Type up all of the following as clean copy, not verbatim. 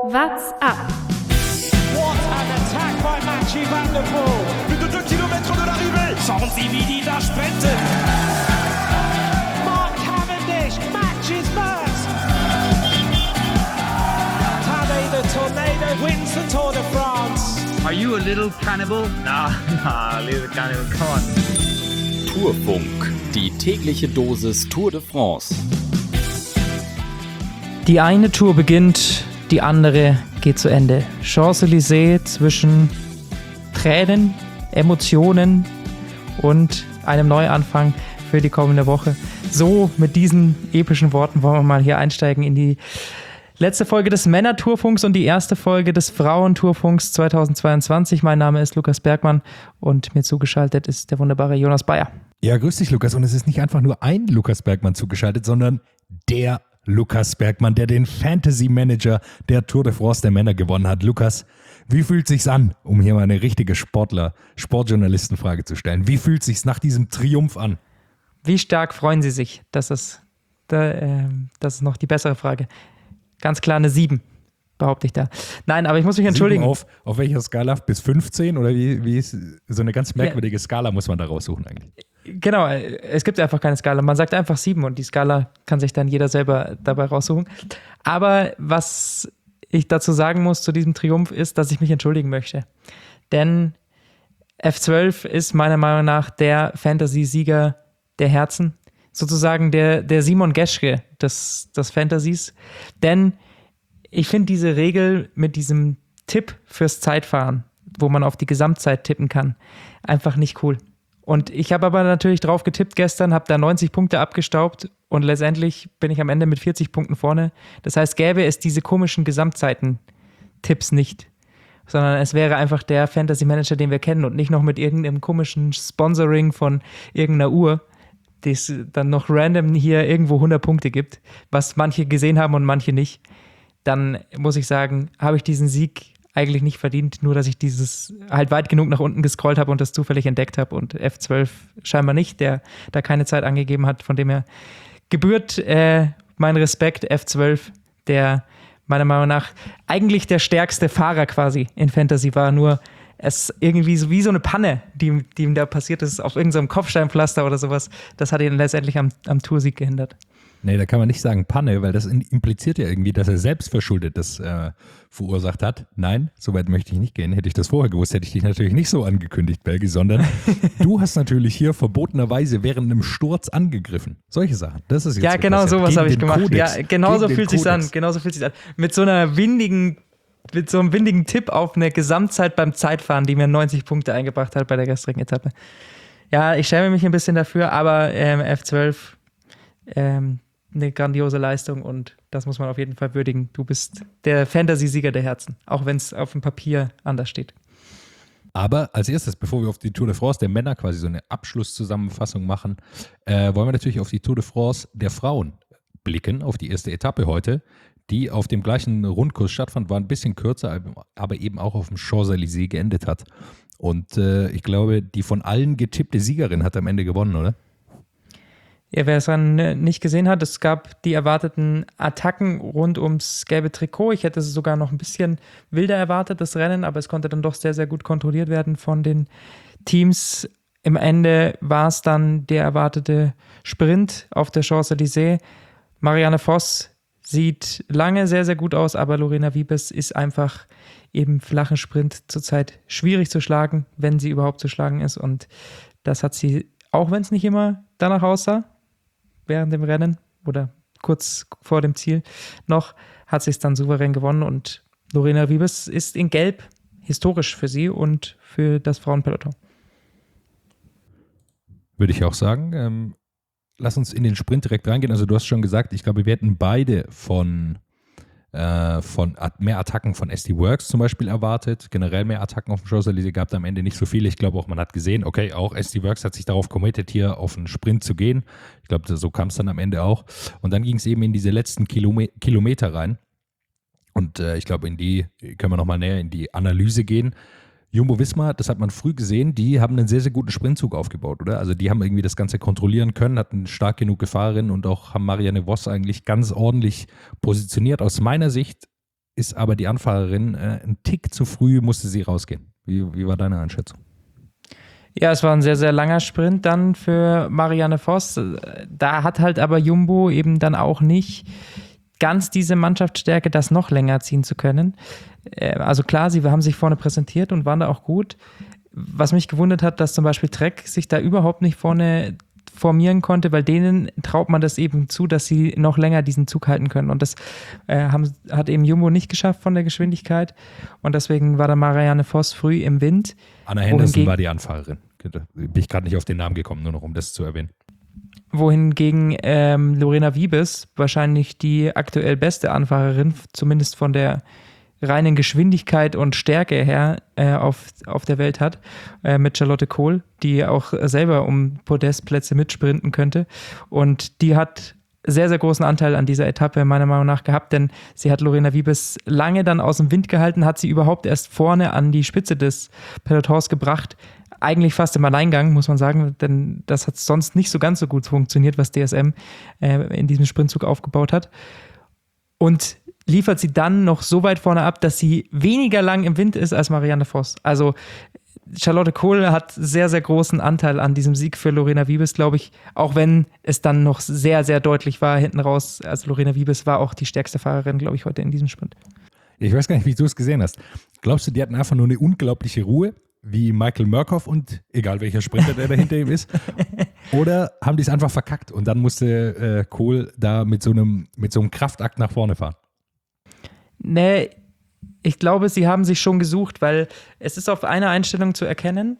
What's up? What an attack by Mathieu van der Poel. Plus de 2 km de l'arrivée. Schauen Sie, wie die da sprinten. Mark Cavendish matches first. Tadej the Tornado wins the Tour de France. Are you a little cannibal? Nah, little cannibal, come on. Tourfunk, die tägliche Dosis Tour de France. Die eine Tour beginnt, die andere geht zu Ende. Champs-Élysées zwischen Tränen, Emotionen und einem Neuanfang für die kommende Woche. So, mit diesen epischen Worten wollen wir mal hier einsteigen in die letzte Folge des Männer-Tourfunks und die erste Folge des Frauen-Tourfunks 2022. Mein Name ist Lukas Bergmann und mir zugeschaltet ist der wunderbare Jonas Bayer. Ja, grüß dich, Lukas. Und es ist nicht einfach nur ein Lukas Bergmann zugeschaltet, sondern der Lukas Bergmann, der den Fantasy Manager der Tour de France der Männer gewonnen hat. Lukas, wie fühlt sich's an, um hier mal eine richtige Sportjournalistenfrage zu stellen? Wie fühlt sich's nach diesem Triumph an? Wie stark freuen Sie sich? Das ist noch die bessere Frage. Ganz klar eine 7, behaupte ich da. Nein, aber ich muss mich entschuldigen. 7 auf welcher Skala? Bis 15? Oder wie ist so eine ganz merkwürdige Skala muss man da raussuchen eigentlich? Genau, es gibt einfach keine Skala. Man sagt einfach 7 und die Skala kann sich dann jeder selber dabei raussuchen. Aber was ich dazu sagen muss zu diesem Triumph ist, dass ich mich entschuldigen möchte. Denn F12 ist meiner Meinung nach der Fantasy-Sieger der Herzen. Sozusagen der Simon Geschke des Fantasies. Denn ich finde diese Regel mit diesem Tipp fürs Zeitfahren, wo man auf die Gesamtzeit tippen kann, einfach nicht cool. Und ich habe aber natürlich drauf getippt gestern, habe da 90 Punkte abgestaubt und letztendlich bin ich am Ende mit 40 Punkten vorne. Das heißt, gäbe es diese komischen Gesamtzeiten-Tipps nicht, sondern es wäre einfach der Fantasy-Manager, den wir kennen und nicht noch mit irgendeinem komischen Sponsoring von irgendeiner Uhr, die es dann noch random hier irgendwo 100 Punkte gibt, was manche gesehen haben und manche nicht. Dann muss ich sagen, habe ich diesen Sieg eigentlich nicht verdient, nur dass ich dieses halt weit genug nach unten gescrollt habe und das zufällig entdeckt habe und F12 scheinbar nicht, der da keine Zeit angegeben hat, von dem her gebührt mein Respekt F12, der meiner Meinung nach eigentlich der stärkste Fahrer quasi in Fantasy war, nur es irgendwie so wie so eine Panne, die ihm da passiert ist, auf irgendeinem Kopfsteinpflaster oder sowas, das hat ihn letztendlich am Toursieg gehindert. Nee, da kann man nicht sagen Panne, weil das impliziert ja irgendwie, dass er selbst verschuldet das verursacht hat. Nein, so weit möchte ich nicht gehen. Hätte ich das vorher gewusst, hätte ich dich natürlich nicht so angekündigt, Belgi, sondern du hast natürlich hier verbotenerweise während einem Sturz angegriffen. Solche Sachen. Das ist jetzt ja, genau sowas habe ich gemacht. Kodex, ja, genauso fühlt sich's an. Genauso fühlt sich's an. Mit so einem windigen Tipp auf eine Gesamtzeit beim Zeitfahren, die mir 90 Punkte eingebracht hat bei der gestrigen Etappe. Ja, ich schäme mich ein bisschen dafür, aber F12 eine grandiose Leistung und das muss man auf jeden Fall würdigen. Du bist der Fantasy-Sieger der Herzen, auch wenn es auf dem Papier anders steht. Aber als erstes, bevor wir auf die Tour de France der Männer quasi so eine Abschlusszusammenfassung machen, wollen wir natürlich auf die Tour de France der Frauen blicken, auf die erste Etappe heute, die auf dem gleichen Rundkurs stattfand, war ein bisschen kürzer, aber eben auch auf dem Champs-Élysées geendet hat. Und ich glaube, die von allen getippte Siegerin hat am Ende gewonnen, oder? Ja, wer es dann nicht gesehen hat, es gab die erwarteten Attacken rund ums gelbe Trikot. Ich hätte es sogar noch ein bisschen wilder erwartet, das Rennen, aber es konnte dann doch sehr, sehr gut kontrolliert werden von den Teams. Im Ende war es dann der erwartete Sprint auf der Champs-Élysées. Marianne Vos sieht lange sehr, sehr gut aus, aber Lorena Wiebes ist einfach im flachen Sprint zurzeit schwierig zu schlagen, wenn sie überhaupt zu schlagen ist. Und das hat sie, auch wenn es nicht immer danach aussah, während dem Rennen oder kurz vor dem Ziel noch, hat sie es dann souverän gewonnen und Lorena Wiebes ist in Gelb historisch für sie und für das Frauenpeloton. Würde ich auch sagen. Lass uns in den Sprint direkt reingehen. Also du hast schon gesagt, ich glaube, wir hätten beide von mehr Attacken von SD Worx zum Beispiel erwartet. Generell mehr Attacken auf dem Champs-Élysées gab es am Ende nicht so viele. Ich glaube auch, man hat gesehen, okay, auch SD Worx hat sich darauf committed, hier auf einen Sprint zu gehen. Ich glaube, so kam es dann am Ende auch. Und dann ging es eben in diese letzten Kilometer rein. Und ich glaube, in die können wir nochmal näher in die Analyse gehen. Jumbo-Visma, das hat man früh gesehen, die haben einen sehr, sehr guten Sprintzug aufgebaut, oder? Also die haben irgendwie das Ganze kontrollieren können, hatten stark genug Fahrerin und auch haben Marianne Vos eigentlich ganz ordentlich positioniert. Aus meiner Sicht ist aber die Anfahrerin ein Tick zu früh, musste sie rausgehen. Wie war deine Einschätzung? Ja, es war ein sehr, sehr langer Sprint dann für Marianne Vos. Da hat halt aber Jumbo eben dann auch nicht ganz diese Mannschaftsstärke, das noch länger ziehen zu können. Also klar, sie haben sich vorne präsentiert und waren da auch gut. Was mich gewundert hat, dass zum Beispiel Trek sich da überhaupt nicht vorne formieren konnte, weil denen traut man das eben zu, dass sie noch länger diesen Zug halten können. Und das hat eben Jumbo nicht geschafft von der Geschwindigkeit. Und deswegen war da Marianne Vos früh im Wind. Anna Henderson war die Anfahrerin. Bin ich gerade nicht auf den Namen gekommen, nur noch um das zu erwähnen. Wohingegen Lorena Wiebes wahrscheinlich die aktuell beste Anfahrerin, zumindest von der reinen Geschwindigkeit und Stärke her auf der Welt hat, mit Charlotte Kohl, die auch selber um Podestplätze mitsprinten könnte. Und die hat sehr, sehr großen Anteil an dieser Etappe meiner Meinung nach gehabt, denn sie hat Lorena Wiebes lange dann aus dem Wind gehalten, hat sie überhaupt erst vorne an die Spitze des Pelotons gebracht. Eigentlich fast im Alleingang, muss man sagen, denn das hat sonst nicht so ganz so gut funktioniert, was DSM in diesem Sprintzug aufgebaut hat. Und liefert sie dann noch so weit vorne ab, dass sie weniger lang im Wind ist als Marianne Vos. Also Charlotte Kohl hat sehr, sehr großen Anteil an diesem Sieg für Lorena Wiebes, glaube ich, auch wenn es dann noch sehr, sehr deutlich war hinten raus. Also Lorena Wiebes war auch die stärkste Fahrerin, glaube ich, heute in diesem Sprint. Ich weiß gar nicht, wie du es gesehen hast. Glaubst du, die hatten einfach nur eine unglaubliche Ruhe, wie Michael Murkoff und egal welcher Sprinter, der da hinter ihm ist? Oder haben die es einfach verkackt und dann musste Kohl da mit so einem Kraftakt nach vorne fahren? Nee, ich glaube, sie haben sich schon gesucht, weil es ist auf einer Einstellung zu erkennen,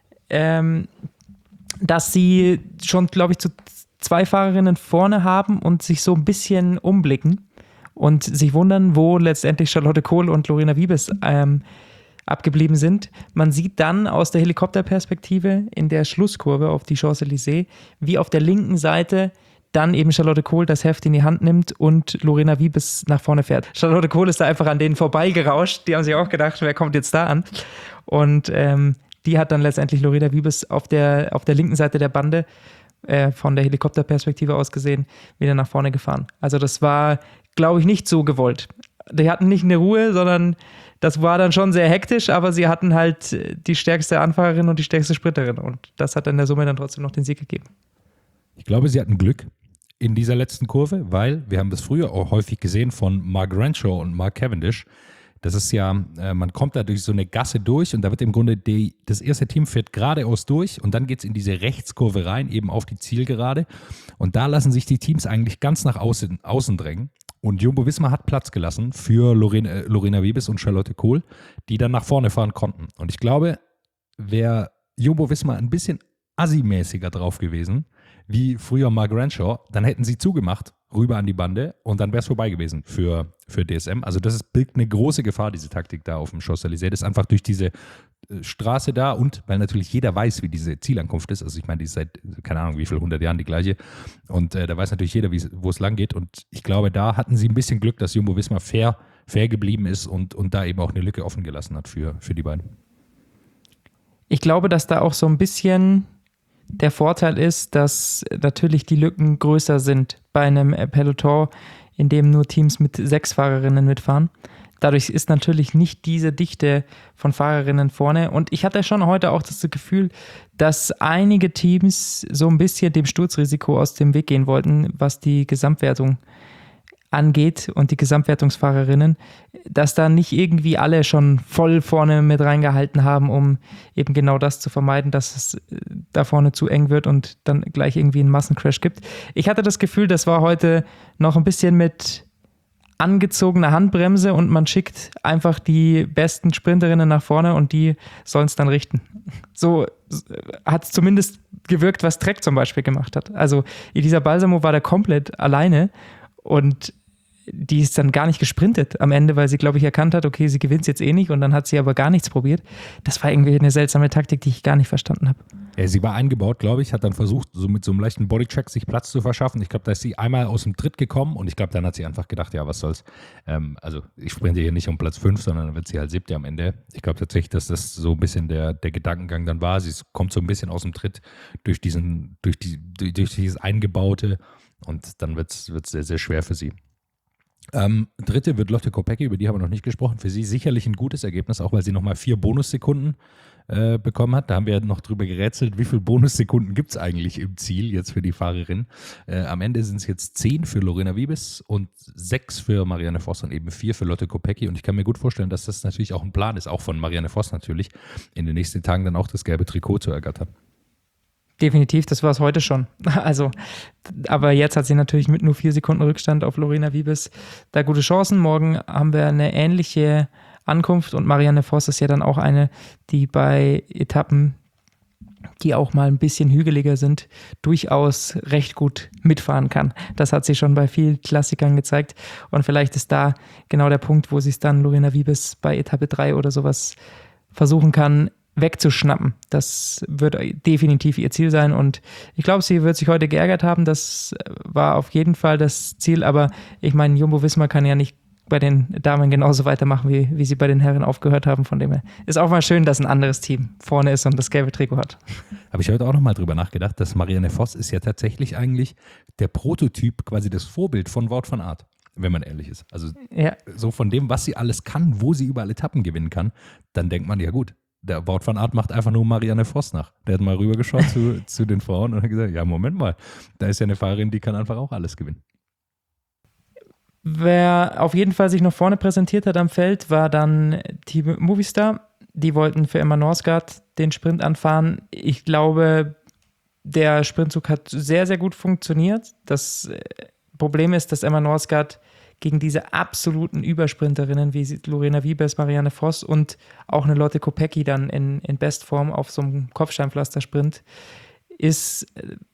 dass sie schon, glaube ich, zu 2 Fahrerinnen vorne haben und sich so ein bisschen umblicken und sich wundern, wo letztendlich Charlotte Kohl und Lorena Wiebes abgeblieben sind. Man sieht dann aus der Helikopterperspektive in der Schlusskurve auf die Champs-Élysées, wie auf der linken Seite dann eben Charlotte Kohl das Heft in die Hand nimmt und Lorena Wiebes nach vorne fährt. Charlotte Kohl ist da einfach an denen vorbeigerauscht. Die haben sich auch gedacht, wer kommt jetzt da an? Und die hat dann letztendlich Lorena Wiebes auf der linken Seite der Bande von der Helikopterperspektive aus gesehen wieder nach vorne gefahren. Also das war, glaube ich, nicht so gewollt. Die hatten nicht eine Ruhe, sondern das war dann schon sehr hektisch, aber sie hatten halt die stärkste Anfahrerin und die stärkste Sprinterin. Und das hat in der Summe dann trotzdem noch den Sieg gegeben. Ich glaube, sie hatten Glück in dieser letzten Kurve, weil wir haben das früher auch häufig gesehen von Mark Renshaw und Mark Cavendish. Das ist ja, man kommt da durch so eine Gasse durch und da wird im Grunde das erste Team fährt geradeaus durch und dann geht es in diese Rechtskurve rein, eben auf die Zielgerade. Und da lassen sich die Teams eigentlich ganz nach außen drängen. Und Jumbo-Visma hat Platz gelassen für Lorena Wiebes und Charlotte Kohl, die dann nach vorne fahren konnten. Und ich glaube, wäre Jumbo-Visma ein bisschen assi-mäßiger drauf gewesen, wie früher Mark Renshaw, dann hätten sie zugemacht, rüber an die Bande und dann wäre es vorbei gewesen für DSM. Also das birgt eine große Gefahr, diese Taktik da auf dem Champs-Élysées. Das ist einfach durch diese Straße da und weil natürlich jeder weiß, wie diese Zielankunft ist. Also ich meine, die ist seit, keine Ahnung, wie viel 100 Jahren die gleiche. Und da weiß natürlich jeder, wo es lang geht. Und ich glaube, da hatten sie ein bisschen Glück, dass Jumbo-Visma fair geblieben ist und da eben auch eine Lücke offen gelassen hat für die beiden. Ich glaube, dass da auch so ein bisschen der Vorteil ist, dass natürlich die Lücken größer sind bei einem Peloton, in dem nur Teams mit 6 Fahrerinnen mitfahren. Dadurch ist natürlich nicht diese Dichte von Fahrerinnen vorne. Und ich hatte schon heute auch das Gefühl, dass einige Teams so ein bisschen dem Sturzrisiko aus dem Weg gehen wollten, was die Gesamtwertung angeht und die Gesamtwertungsfahrerinnen, dass da nicht irgendwie alle schon voll vorne mit reingehalten haben, um eben genau das zu vermeiden, dass es da vorne zu eng wird und dann gleich irgendwie einen Massencrash gibt. Ich hatte das Gefühl, das war heute noch ein bisschen mit angezogener Handbremse und man schickt einfach die besten Sprinterinnen nach vorne und die sollen es dann richten. So hat es zumindest gewirkt, was Trek zum Beispiel gemacht hat. Also Elisa Balsamo war da komplett alleine und die ist dann gar nicht gesprintet am Ende, weil sie, glaube ich, erkannt hat, okay, sie gewinnt jetzt eh nicht und dann hat sie aber gar nichts probiert. Das war irgendwie eine seltsame Taktik, die ich gar nicht verstanden habe. Ja, sie war eingebaut, glaube ich, hat dann versucht, so mit so einem leichten Bodycheck sich Platz zu verschaffen. Ich glaube, da ist sie einmal aus dem Tritt gekommen und ich glaube, dann hat sie einfach gedacht, ja, was soll's. Also ich sprinte hier nicht um Platz 5, sondern dann wird sie halt 7. am Ende. Ich glaube tatsächlich, dass das so ein bisschen der Gedankengang dann war. Sie kommt so ein bisschen aus dem Tritt durch dieses Eingebaute und dann wird's sehr, sehr schwer für sie. Dritte wird Lotte Kopecky, über die haben wir noch nicht gesprochen. Für sie sicherlich ein gutes Ergebnis, auch weil sie nochmal 4 Bonussekunden bekommen hat. Da haben wir noch drüber gerätselt, wie viele Bonussekunden gibt es eigentlich im Ziel jetzt für die Fahrerin. Am Ende sind es jetzt 10 für Lorena Wiebes und 6 für Marianne Vos und eben 4 für Lotte Kopecky. Und ich kann mir gut vorstellen, dass das natürlich auch ein Plan ist, auch von Marianne Vos natürlich, in den nächsten Tagen dann auch das gelbe Trikot zu ergattern. Definitiv, das war es heute schon. Also, aber jetzt hat sie natürlich mit nur 4 Sekunden Rückstand auf Lorena Wiebes da gute Chancen. Morgen haben wir eine ähnliche Ankunft und Marianne Vos ist ja dann auch eine, die bei Etappen, die auch mal ein bisschen hügeliger sind, durchaus recht gut mitfahren kann. Das hat sie schon bei vielen Klassikern gezeigt und vielleicht ist da genau der Punkt, wo sie es dann Lorena Wiebes bei Etappe 3 oder sowas versuchen kann, wegzuschnappen. Das wird definitiv ihr Ziel sein und ich glaube, sie wird sich heute geärgert haben. Das war auf jeden Fall das Ziel, aber ich meine, Jumbo-Visma kann ja nicht bei den Damen genauso weitermachen, wie sie bei den Herren aufgehört haben. Von dem her ist auch mal schön, dass ein anderes Team vorne ist und das gelbe Trikot hat. Habe ich heute auch nochmal drüber nachgedacht, dass Marianne Vos ist ja tatsächlich eigentlich der Prototyp, quasi das Vorbild von Wout van Aert, wenn man ehrlich ist. Also so von dem, was sie alles kann, wo sie überall Etappen gewinnen kann, dann denkt man, ja gut, der Wout van Aert macht einfach nur Marianne Vos nach. Der hat mal rübergeschaut zu den Frauen und hat gesagt, ja Moment mal, da ist ja eine Fahrerin, die kann einfach auch alles gewinnen. Wer auf jeden Fall sich noch vorne präsentiert hat am Feld, war dann Team Movistar. Die wollten für Emma Norsgaard den Sprint anfahren. Ich glaube, der Sprintzug hat sehr, sehr gut funktioniert. Das Problem ist, dass Emma Norsgaard gegen diese absoluten Übersprinterinnen wie Lorena Wiebes, Marianne Vos und auch eine Lotte Kopecky dann in Bestform auf so einem Kopfsteinpflastersprint ist,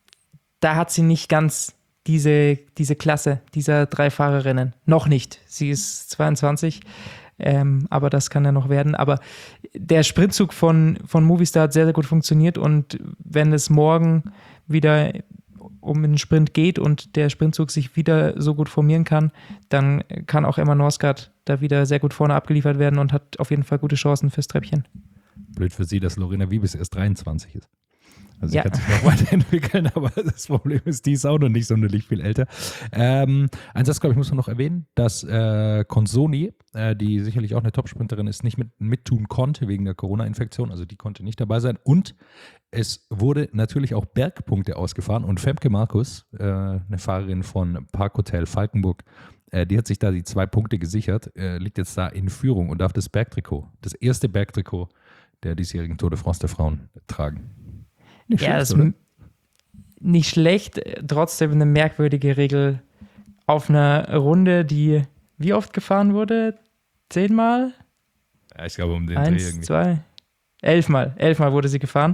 da hat sie nicht ganz diese Klasse dieser 3 Fahrerinnen. Noch nicht. Sie ist 22, aber das kann ja noch werden. Aber der Sprintzug von Movistar hat sehr, sehr gut funktioniert und wenn es morgen wieder um den Sprint geht und der Sprintzug sich wieder so gut formieren kann, dann kann auch Emma Norsgaard da wieder sehr gut vorne abgeliefert werden und hat auf jeden Fall gute Chancen fürs Treppchen. Blöd für sie, dass Lorena Wiebes erst 23 ist. Also sie kann sich noch weiterentwickeln, aber das Problem ist, die ist auch noch nicht sonderlich viel älter. Ein Satz, glaube ich, muss man noch erwähnen, dass Consoni, die sicherlich auch eine Top-Sprinterin ist, nicht mittun konnte wegen der Corona-Infektion, also die konnte nicht dabei sein. Und es wurde natürlich auch Bergpunkte ausgefahren und Femke Markus, eine Fahrerin von Parkhotel Falkenburg, die hat sich da die 2 Punkte gesichert, liegt jetzt da in Führung und darf das Bergtrikot, das erste Bergtrikot der diesjährigen Tour de France der Frauen tragen. Nicht schlecht, das ist nicht schlecht, trotzdem eine merkwürdige Regel auf einer Runde, die wie oft gefahren wurde? 10 Mal? Ja, ich glaube um den 1, Dreh irgendwie. 2, 11 Mal. 11 Mal wurde sie gefahren.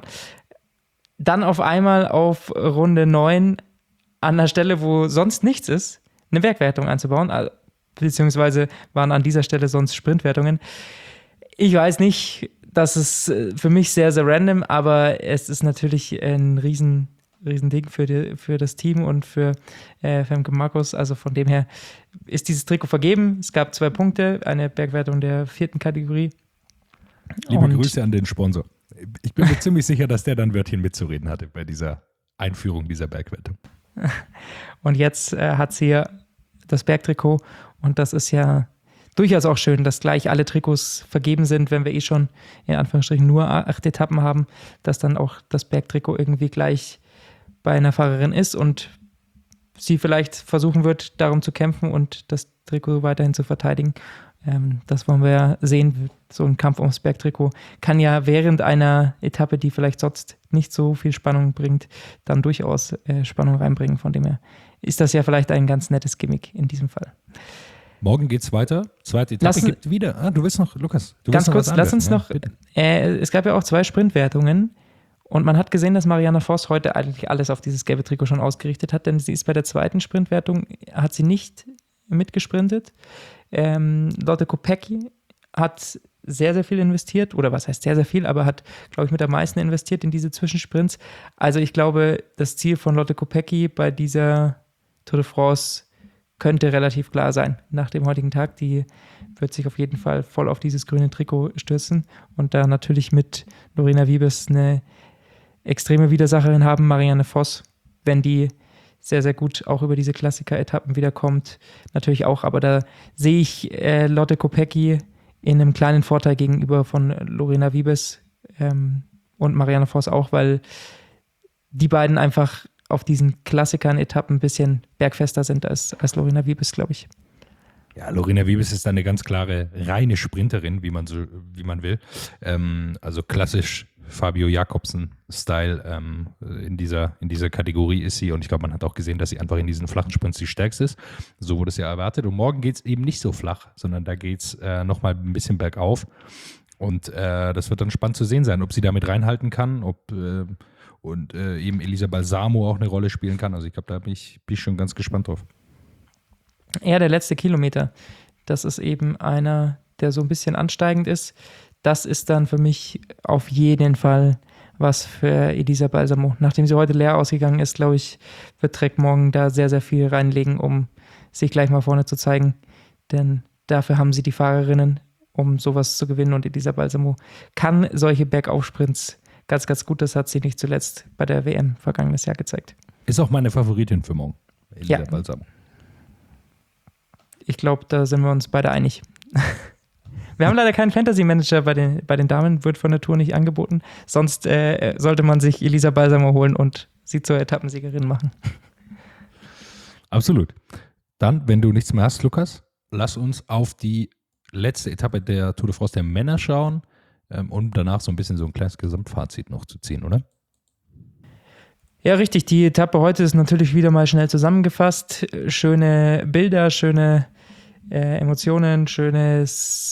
Dann auf einmal auf Runde 9 an einer Stelle, wo sonst nichts ist, eine Bergwertung einzubauen, beziehungsweise waren an dieser Stelle sonst Sprintwertungen. Ich weiß nicht, das ist für mich sehr, sehr random, aber es ist natürlich ein riesen Ding für das Team und für Femke Markus. Also von dem her ist dieses Trikot vergeben. Es gab 2 Punkte, eine Bergwertung der 4. Kategorie. Liebe Grüße an den Sponsor. Ich bin mir ziemlich sicher, dass der dann Wörtchen mitzureden hatte bei dieser Einführung dieser Bergwertung. Und jetzt hat sie ja das Bergtrikot und das ist ja durchaus auch schön, dass gleich alle Trikots vergeben sind, wenn wir schon in Anführungsstrichen nur 8 Etappen haben, dass dann auch das Bergtrikot irgendwie gleich bei einer Fahrerin ist und sie vielleicht versuchen wird, darum zu kämpfen und das Trikot weiterhin zu verteidigen. Das wollen wir ja sehen. So ein Kampf ums Bergtrikot kann ja während einer Etappe, die vielleicht sonst nicht so viel Spannung bringt, dann durchaus Spannung reinbringen. Von dem her ist das ja vielleicht ein ganz nettes Gimmick in diesem Fall. Morgen geht's weiter. Zweite Etappe gibt wieder. Du willst noch, Lukas. Ganz kurz, lass uns noch. Es gab ja auch 2 Sprintwertungen und man hat gesehen, dass Marianne Vos heute eigentlich alles auf dieses gelbe Trikot schon ausgerichtet hat, denn sie ist bei der 2. Sprintwertung, hat sie nicht mitgesprintet. Lotte Kopecky hat sehr, sehr viel investiert, oder was heißt sehr, sehr viel, aber hat, glaube ich, mit am meisten investiert in diese Zwischensprints. Also ich glaube, das Ziel von Lotte Kopecky bei dieser Tour de France könnte relativ klar sein. Nach dem heutigen Tag, die wird sich auf jeden Fall voll auf dieses grüne Trikot stürzen und da natürlich mit Lorena Wiebes eine extreme Widersacherin haben, Marianne Vos. Wenn die sehr, sehr gut auch über diese Klassiker-Etappen wiederkommt. Natürlich auch, aber da sehe ich Lotte Kopecky in einem kleinen Vorteil gegenüber von Lorena Wiebes und Marianne Vos auch, weil die beiden einfach auf diesen Klassikern-Etappen ein bisschen bergfester sind als Lorena Wiebes, glaube ich. Ja, Lorena Wiebes ist eine ganz klare, reine Sprinterin, wie man will. Also klassisch Fabio Jakobsen-Style in dieser Kategorie ist sie. Und ich glaube, man hat auch gesehen, dass sie einfach in diesen flachen Sprints die stärkste ist. So wurde es ja erwartet. Und morgen geht es eben nicht so flach, sondern da geht es nochmal ein bisschen bergauf. Und das wird dann spannend zu sehen sein, ob sie damit reinhalten kann, ob eben Elisa Balsamo auch eine Rolle spielen kann. Also ich glaube, da bin ich schon ganz gespannt drauf. Ja, der letzte Kilometer, das ist eben einer, der so ein bisschen ansteigend ist. Das ist dann für mich auf jeden Fall was für Elisa Balsamo. Nachdem sie heute leer ausgegangen ist, glaube ich, wird Trek morgen da sehr, sehr viel reinlegen, um sich gleich mal vorne zu zeigen. Denn dafür haben sie die Fahrerinnen, um sowas zu gewinnen. Und Elisa Balsamo kann solche Bergaufsprints ganz, ganz gut. Das hat sie nicht zuletzt bei der WM vergangenes Jahr gezeigt. Ist auch meine Favoritin für morgen, Elisa Ja. Balsamo. Ich glaube, da sind wir uns beide einig. Wir haben leider keinen Fantasy-Manager bei den Damen, wird von der Tour nicht angeboten. Sonst sollte man sich Elisa Balsamo holen und sie zur Etappensiegerin machen. Absolut. Dann, wenn du nichts mehr hast, Lukas, lass uns auf die letzte Etappe der Tour de France der Männer schauen, um danach so ein bisschen so ein kleines Gesamtfazit noch zu ziehen, oder? Ja, richtig. Die Etappe heute ist natürlich wieder mal schnell zusammengefasst. Schöne Bilder, schöne Emotionen, schöne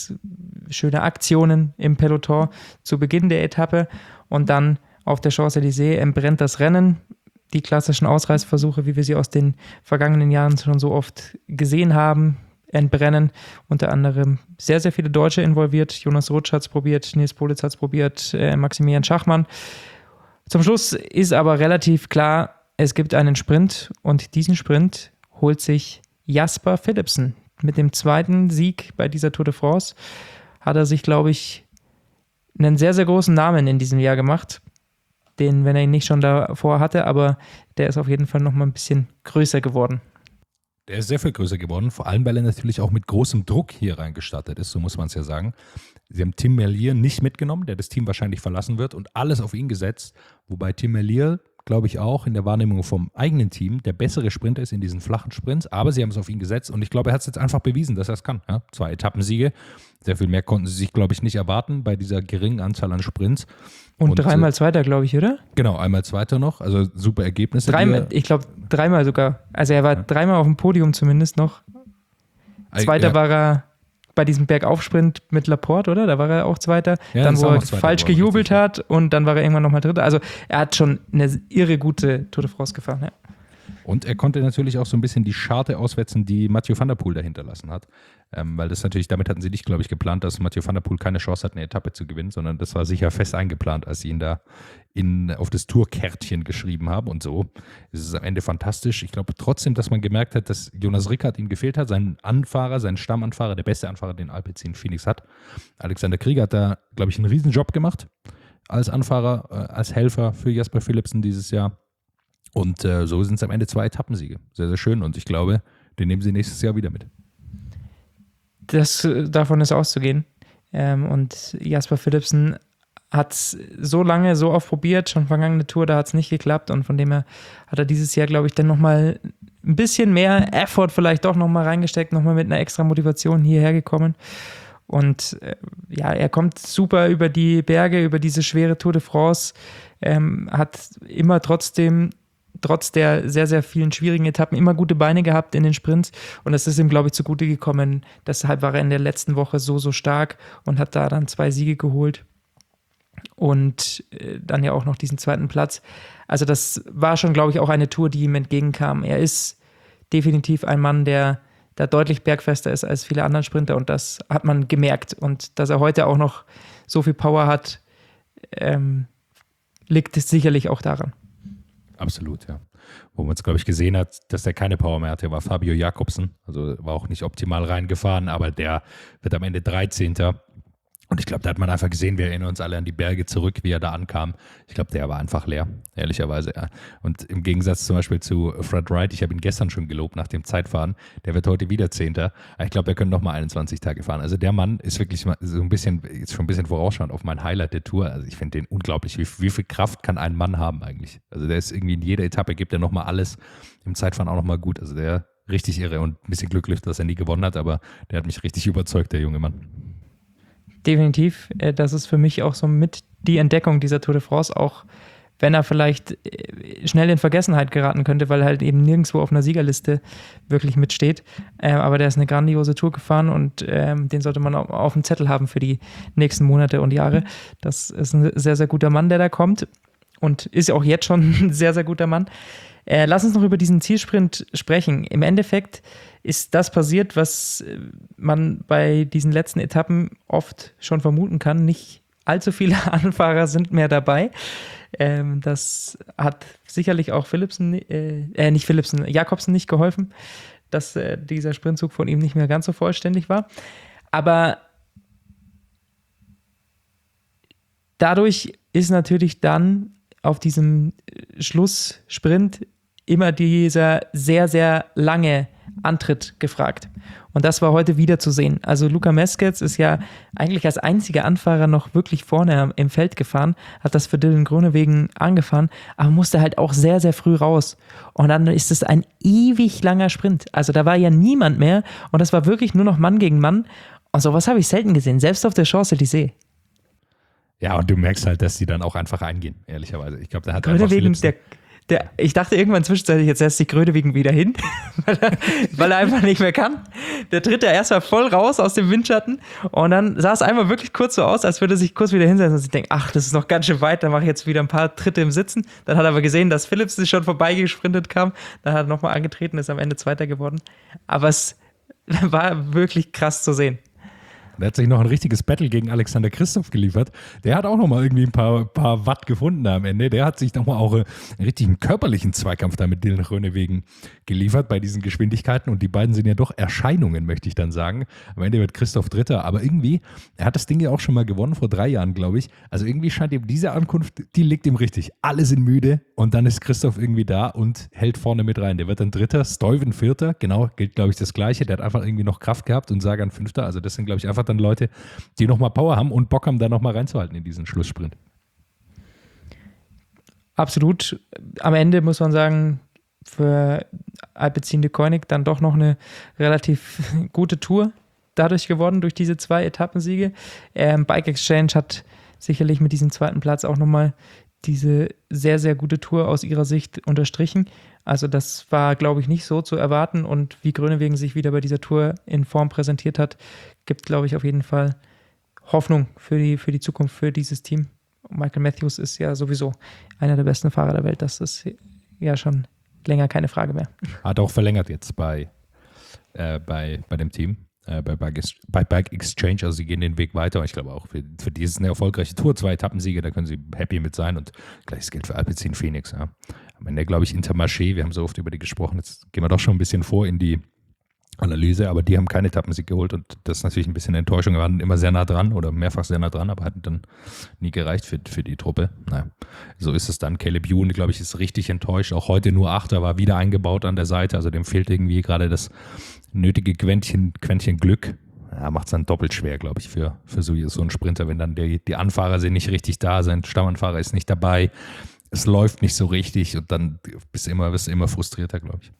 Aktionen im Peloton zu Beginn der Etappe. Und dann auf der Champs-Élysées entbrennt das Rennen. Die klassischen Ausreißversuche, wie wir sie aus den vergangenen Jahren schon so oft gesehen haben, entbrennen. Unter anderem sehr, sehr viele Deutsche involviert. Jonas Rutsch hat es probiert, Nils Politz hat es probiert, Maximilian Schachmann. Zum Schluss ist aber relativ klar, es gibt einen Sprint und diesen Sprint holt sich Jasper Philipsen. Mit dem zweiten Sieg bei dieser Tour de France hat er sich, glaube ich, einen sehr, sehr großen Namen in diesem Jahr gemacht, den, wenn er ihn nicht schon davor hatte, aber der ist auf jeden Fall noch mal ein bisschen größer geworden. Der ist sehr viel größer geworden, vor allem, weil er natürlich auch mit großem Druck hier reingestartet ist, so muss man es ja sagen. Sie haben Tim Merlier nicht mitgenommen, der das Team wahrscheinlich verlassen wird, und alles auf ihn gesetzt, wobei Tim Merlier, glaube ich, auch in der Wahrnehmung vom eigenen Team der bessere Sprinter ist in diesen flachen Sprints, aber sie haben es auf ihn gesetzt und ich glaube, er hat es jetzt einfach bewiesen, dass er es kann. Ja? 2 Etappensiege, sehr viel mehr konnten sie sich, glaube ich, nicht erwarten bei dieser geringen Anzahl an Sprints. Und 3-mal Zweiter, glaube ich, oder? Genau, einmal Zweiter noch, also super Ergebnisse. Ich glaube 3-mal sogar. Also er war 3-mal auf dem Podium zumindest noch. Zweiter war er bei diesem Bergaufsprint mit Laporte, oder? Da war er auch Zweiter. Ja, dann, wo er Zweiter, falsch gejubelt hat und dann war er irgendwann nochmal Dritter. Also er hat schon eine irre gute Tour de France gefahren. Ja. Und er konnte natürlich auch so ein bisschen die Scharte auswetzen, die Mathieu van der Poel dahinterlassen hat. Weil das natürlich, damit hatten sie nicht, glaube ich, geplant, dass Mathieu van der Poel keine Chance hat, eine Etappe zu gewinnen, sondern das war sicher fest eingeplant, als sie ihn da auf das Tourkärtchen geschrieben haben. Und so ist es am Ende fantastisch. Ich glaube trotzdem, dass man gemerkt hat, dass Jonas Rickard ihm gefehlt hat, sein Anfahrer, sein Stammanfahrer, der beste Anfahrer, den Alpecin Phoenix hat. Alexander Krieger hat da, glaube ich, einen riesen Job gemacht als Anfahrer, als Helfer für Jasper Philipsen dieses Jahr. Und so sind es am Ende 2 Etappensiege. Sehr, sehr schön. Und ich glaube, den nehmen sie nächstes Jahr wieder mit. Davon ist auszugehen. Und Jasper Philipsen hat es so lange, so oft probiert, schon vergangene Tour, da hat es nicht geklappt. Und von dem her hat er dieses Jahr, glaube ich, dann nochmal ein bisschen mehr Effort vielleicht doch nochmal reingesteckt, nochmal mit einer extra Motivation hierher gekommen. Und er kommt super über die Berge, über diese schwere Tour de France, hat immer trotz der sehr, sehr vielen schwierigen Etappen immer gute Beine gehabt in den Sprints und das ist ihm, glaube ich, zugute gekommen. Deshalb war er in der letzten Woche so stark und hat da dann 2 Siege geholt und dann ja auch noch diesen 2. Platz. Also das war schon, glaube ich, auch eine Tour, die ihm entgegenkam. Er ist definitiv ein Mann, der da deutlich bergfester ist als viele andere Sprinter und das hat man gemerkt. Und dass er heute auch noch so viel Power hat, liegt es sicherlich auch daran. Absolut, ja. Wo man es, glaube ich, gesehen hat, dass der keine Power mehr hatte, war Fabio Jakobsen. Also war auch nicht optimal reingefahren, aber der wird am Ende 13. Und ich glaube, da hat man einfach gesehen, wir erinnern uns alle an die Berge zurück, wie er da ankam. Ich glaube, der war einfach leer, ehrlicherweise. Ja. Und im Gegensatz zum Beispiel zu Fred Wright, ich habe ihn gestern schon gelobt nach dem Zeitfahren, der wird heute wieder 10. Ich glaube, er könnte noch mal 21 Tage fahren. Also der Mann ist wirklich so ein bisschen, jetzt schon ein bisschen vorausschauend auf mein Highlight der Tour. Also ich finde den unglaublich. Wie viel Kraft kann ein Mann haben eigentlich? Also der ist irgendwie in jeder Etappe, gibt er noch mal alles, im Zeitfahren auch noch mal gut. Also der richtig irre und ein bisschen glücklich, dass er nie gewonnen hat, aber der hat mich richtig überzeugt, der junge Mann. Definitiv, das ist für mich auch so mit die Entdeckung dieser Tour de France, auch wenn er vielleicht schnell in Vergessenheit geraten könnte, weil er halt eben nirgendwo auf einer Siegerliste wirklich mitsteht. Aber der ist eine grandiose Tour gefahren und den sollte man auf dem Zettel haben für die nächsten Monate und Jahre. Das ist ein sehr, sehr guter Mann, der da kommt und ist auch jetzt schon ein sehr, sehr guter Mann. Lass uns noch über diesen Zielsprint sprechen. Im Endeffekt ist das passiert, was man bei diesen letzten Etappen oft schon vermuten kann. Nicht allzu viele Anfahrer sind mehr dabei. Das hat sicherlich auch Jakobsen nicht geholfen, dass dieser Sprintzug von ihm nicht mehr ganz so vollständig war. Aber dadurch ist natürlich dann auf diesem Schlusssprint immer dieser sehr, sehr lange Antritt gefragt. Und das war heute wieder zu sehen. Also Luka Meskets ist ja eigentlich als einziger Anfahrer noch wirklich vorne im Feld gefahren, hat das für Dylan Groenewegen angefahren, aber musste halt auch sehr, sehr früh raus. Und dann ist es ein ewig langer Sprint. Also da war ja niemand mehr und das war wirklich nur noch Mann gegen Mann. Und sowas habe ich selten gesehen, selbst auf der Champs-Élysées. Ja, und du merkst halt, dass die dann auch einfach eingehen, ehrlicherweise. Ich glaube, da hat Groenewegen, ich dachte irgendwann zwischenzeitlich, jetzt setzt sich Groenewegen wieder hin, weil er einfach nicht mehr kann. Der tritt ja erstmal voll raus aus dem Windschatten und dann sah es einmal wirklich kurz so aus, als würde er sich kurz wieder hinsetzen und sich denken, ach, das ist noch ganz schön weit, dann mache ich jetzt wieder ein paar Tritte im Sitzen. Dann hat er aber gesehen, dass Philipsen schon vorbeigesprintet kam, dann hat er nochmal angetreten, ist am Ende Zweiter geworden. Aber es war wirklich krass zu sehen. Der hat sich noch ein richtiges Battle gegen Alexander Kristoff geliefert. Der hat auch nochmal irgendwie ein paar Watt gefunden da am Ende. Der hat sich nochmal auch einen richtigen körperlichen Zweikampf da mit Dylan Groenewegen geliefert bei diesen Geschwindigkeiten. Und die beiden sind ja doch Erscheinungen, möchte ich dann sagen. Am Ende wird Kristoff Dritter. Aber irgendwie, er hat das Ding ja auch schon mal gewonnen, vor 3 Jahren, glaube ich. Also irgendwie scheint ihm diese Ankunft, die liegt ihm richtig. Alle sind müde und dann ist Kristoff irgendwie da und hält vorne mit rein. Der wird dann Dritter, Stuyven Vierter. Genau, gilt, glaube ich, das Gleiche. Der hat einfach irgendwie noch Kraft gehabt und Sagan Fünfter. Also das sind, glaube ich, einfach dann Leute, die nochmal Power haben und Bock haben, da nochmal reinzuhalten in diesen Schlusssprint. Absolut. Am Ende muss man sagen, für Alpecin de Koenig dann doch noch eine relativ gute Tour dadurch geworden, durch diese 2 Etappensiege. Bike Exchange hat sicherlich mit diesem 2. Platz auch nochmal diese sehr, sehr gute Tour aus ihrer Sicht unterstrichen. Also das war, glaube ich, nicht so zu erwarten und wie Groenewegen sich wieder bei dieser Tour in Form präsentiert hat, gibt, glaube ich, auf jeden Fall Hoffnung für die Zukunft, für dieses Team. Michael Matthews ist ja sowieso einer der besten Fahrer der Welt, das ist ja schon länger keine Frage mehr. Hat auch verlängert jetzt bei dem Team. Bei Bike Exchange, also sie gehen den Weg weiter. Ich glaube auch, für die ist es eine erfolgreiche Tour, 2 Etappensiege, da können sie happy mit sein und gleiches gilt für Alpecin Phoenix. Ja. Am Ende, glaube ich, Intermarché, wir haben so oft über die gesprochen, jetzt gehen wir doch schon ein bisschen vor in die Analyse, aber die haben keinen Etappensieg geholt und das ist natürlich ein bisschen Enttäuschung. Wir waren immer sehr nah dran oder mehrfach sehr nah dran, aber hatten dann nie gereicht für die Truppe. Naja, so ist es dann. Caleb Ewan, glaube ich, ist richtig enttäuscht. Auch heute nur Achter, war wieder eingebaut an der Seite, also dem fehlt irgendwie gerade das nötige Quäntchen Glück. Ja, macht es dann doppelt schwer, glaube ich, für so einen Sprinter, wenn dann die Anfahrer sind nicht richtig da, sein Stammanfahrer ist nicht dabei, es läuft nicht so richtig und dann wirst du immer frustrierter, glaube ich.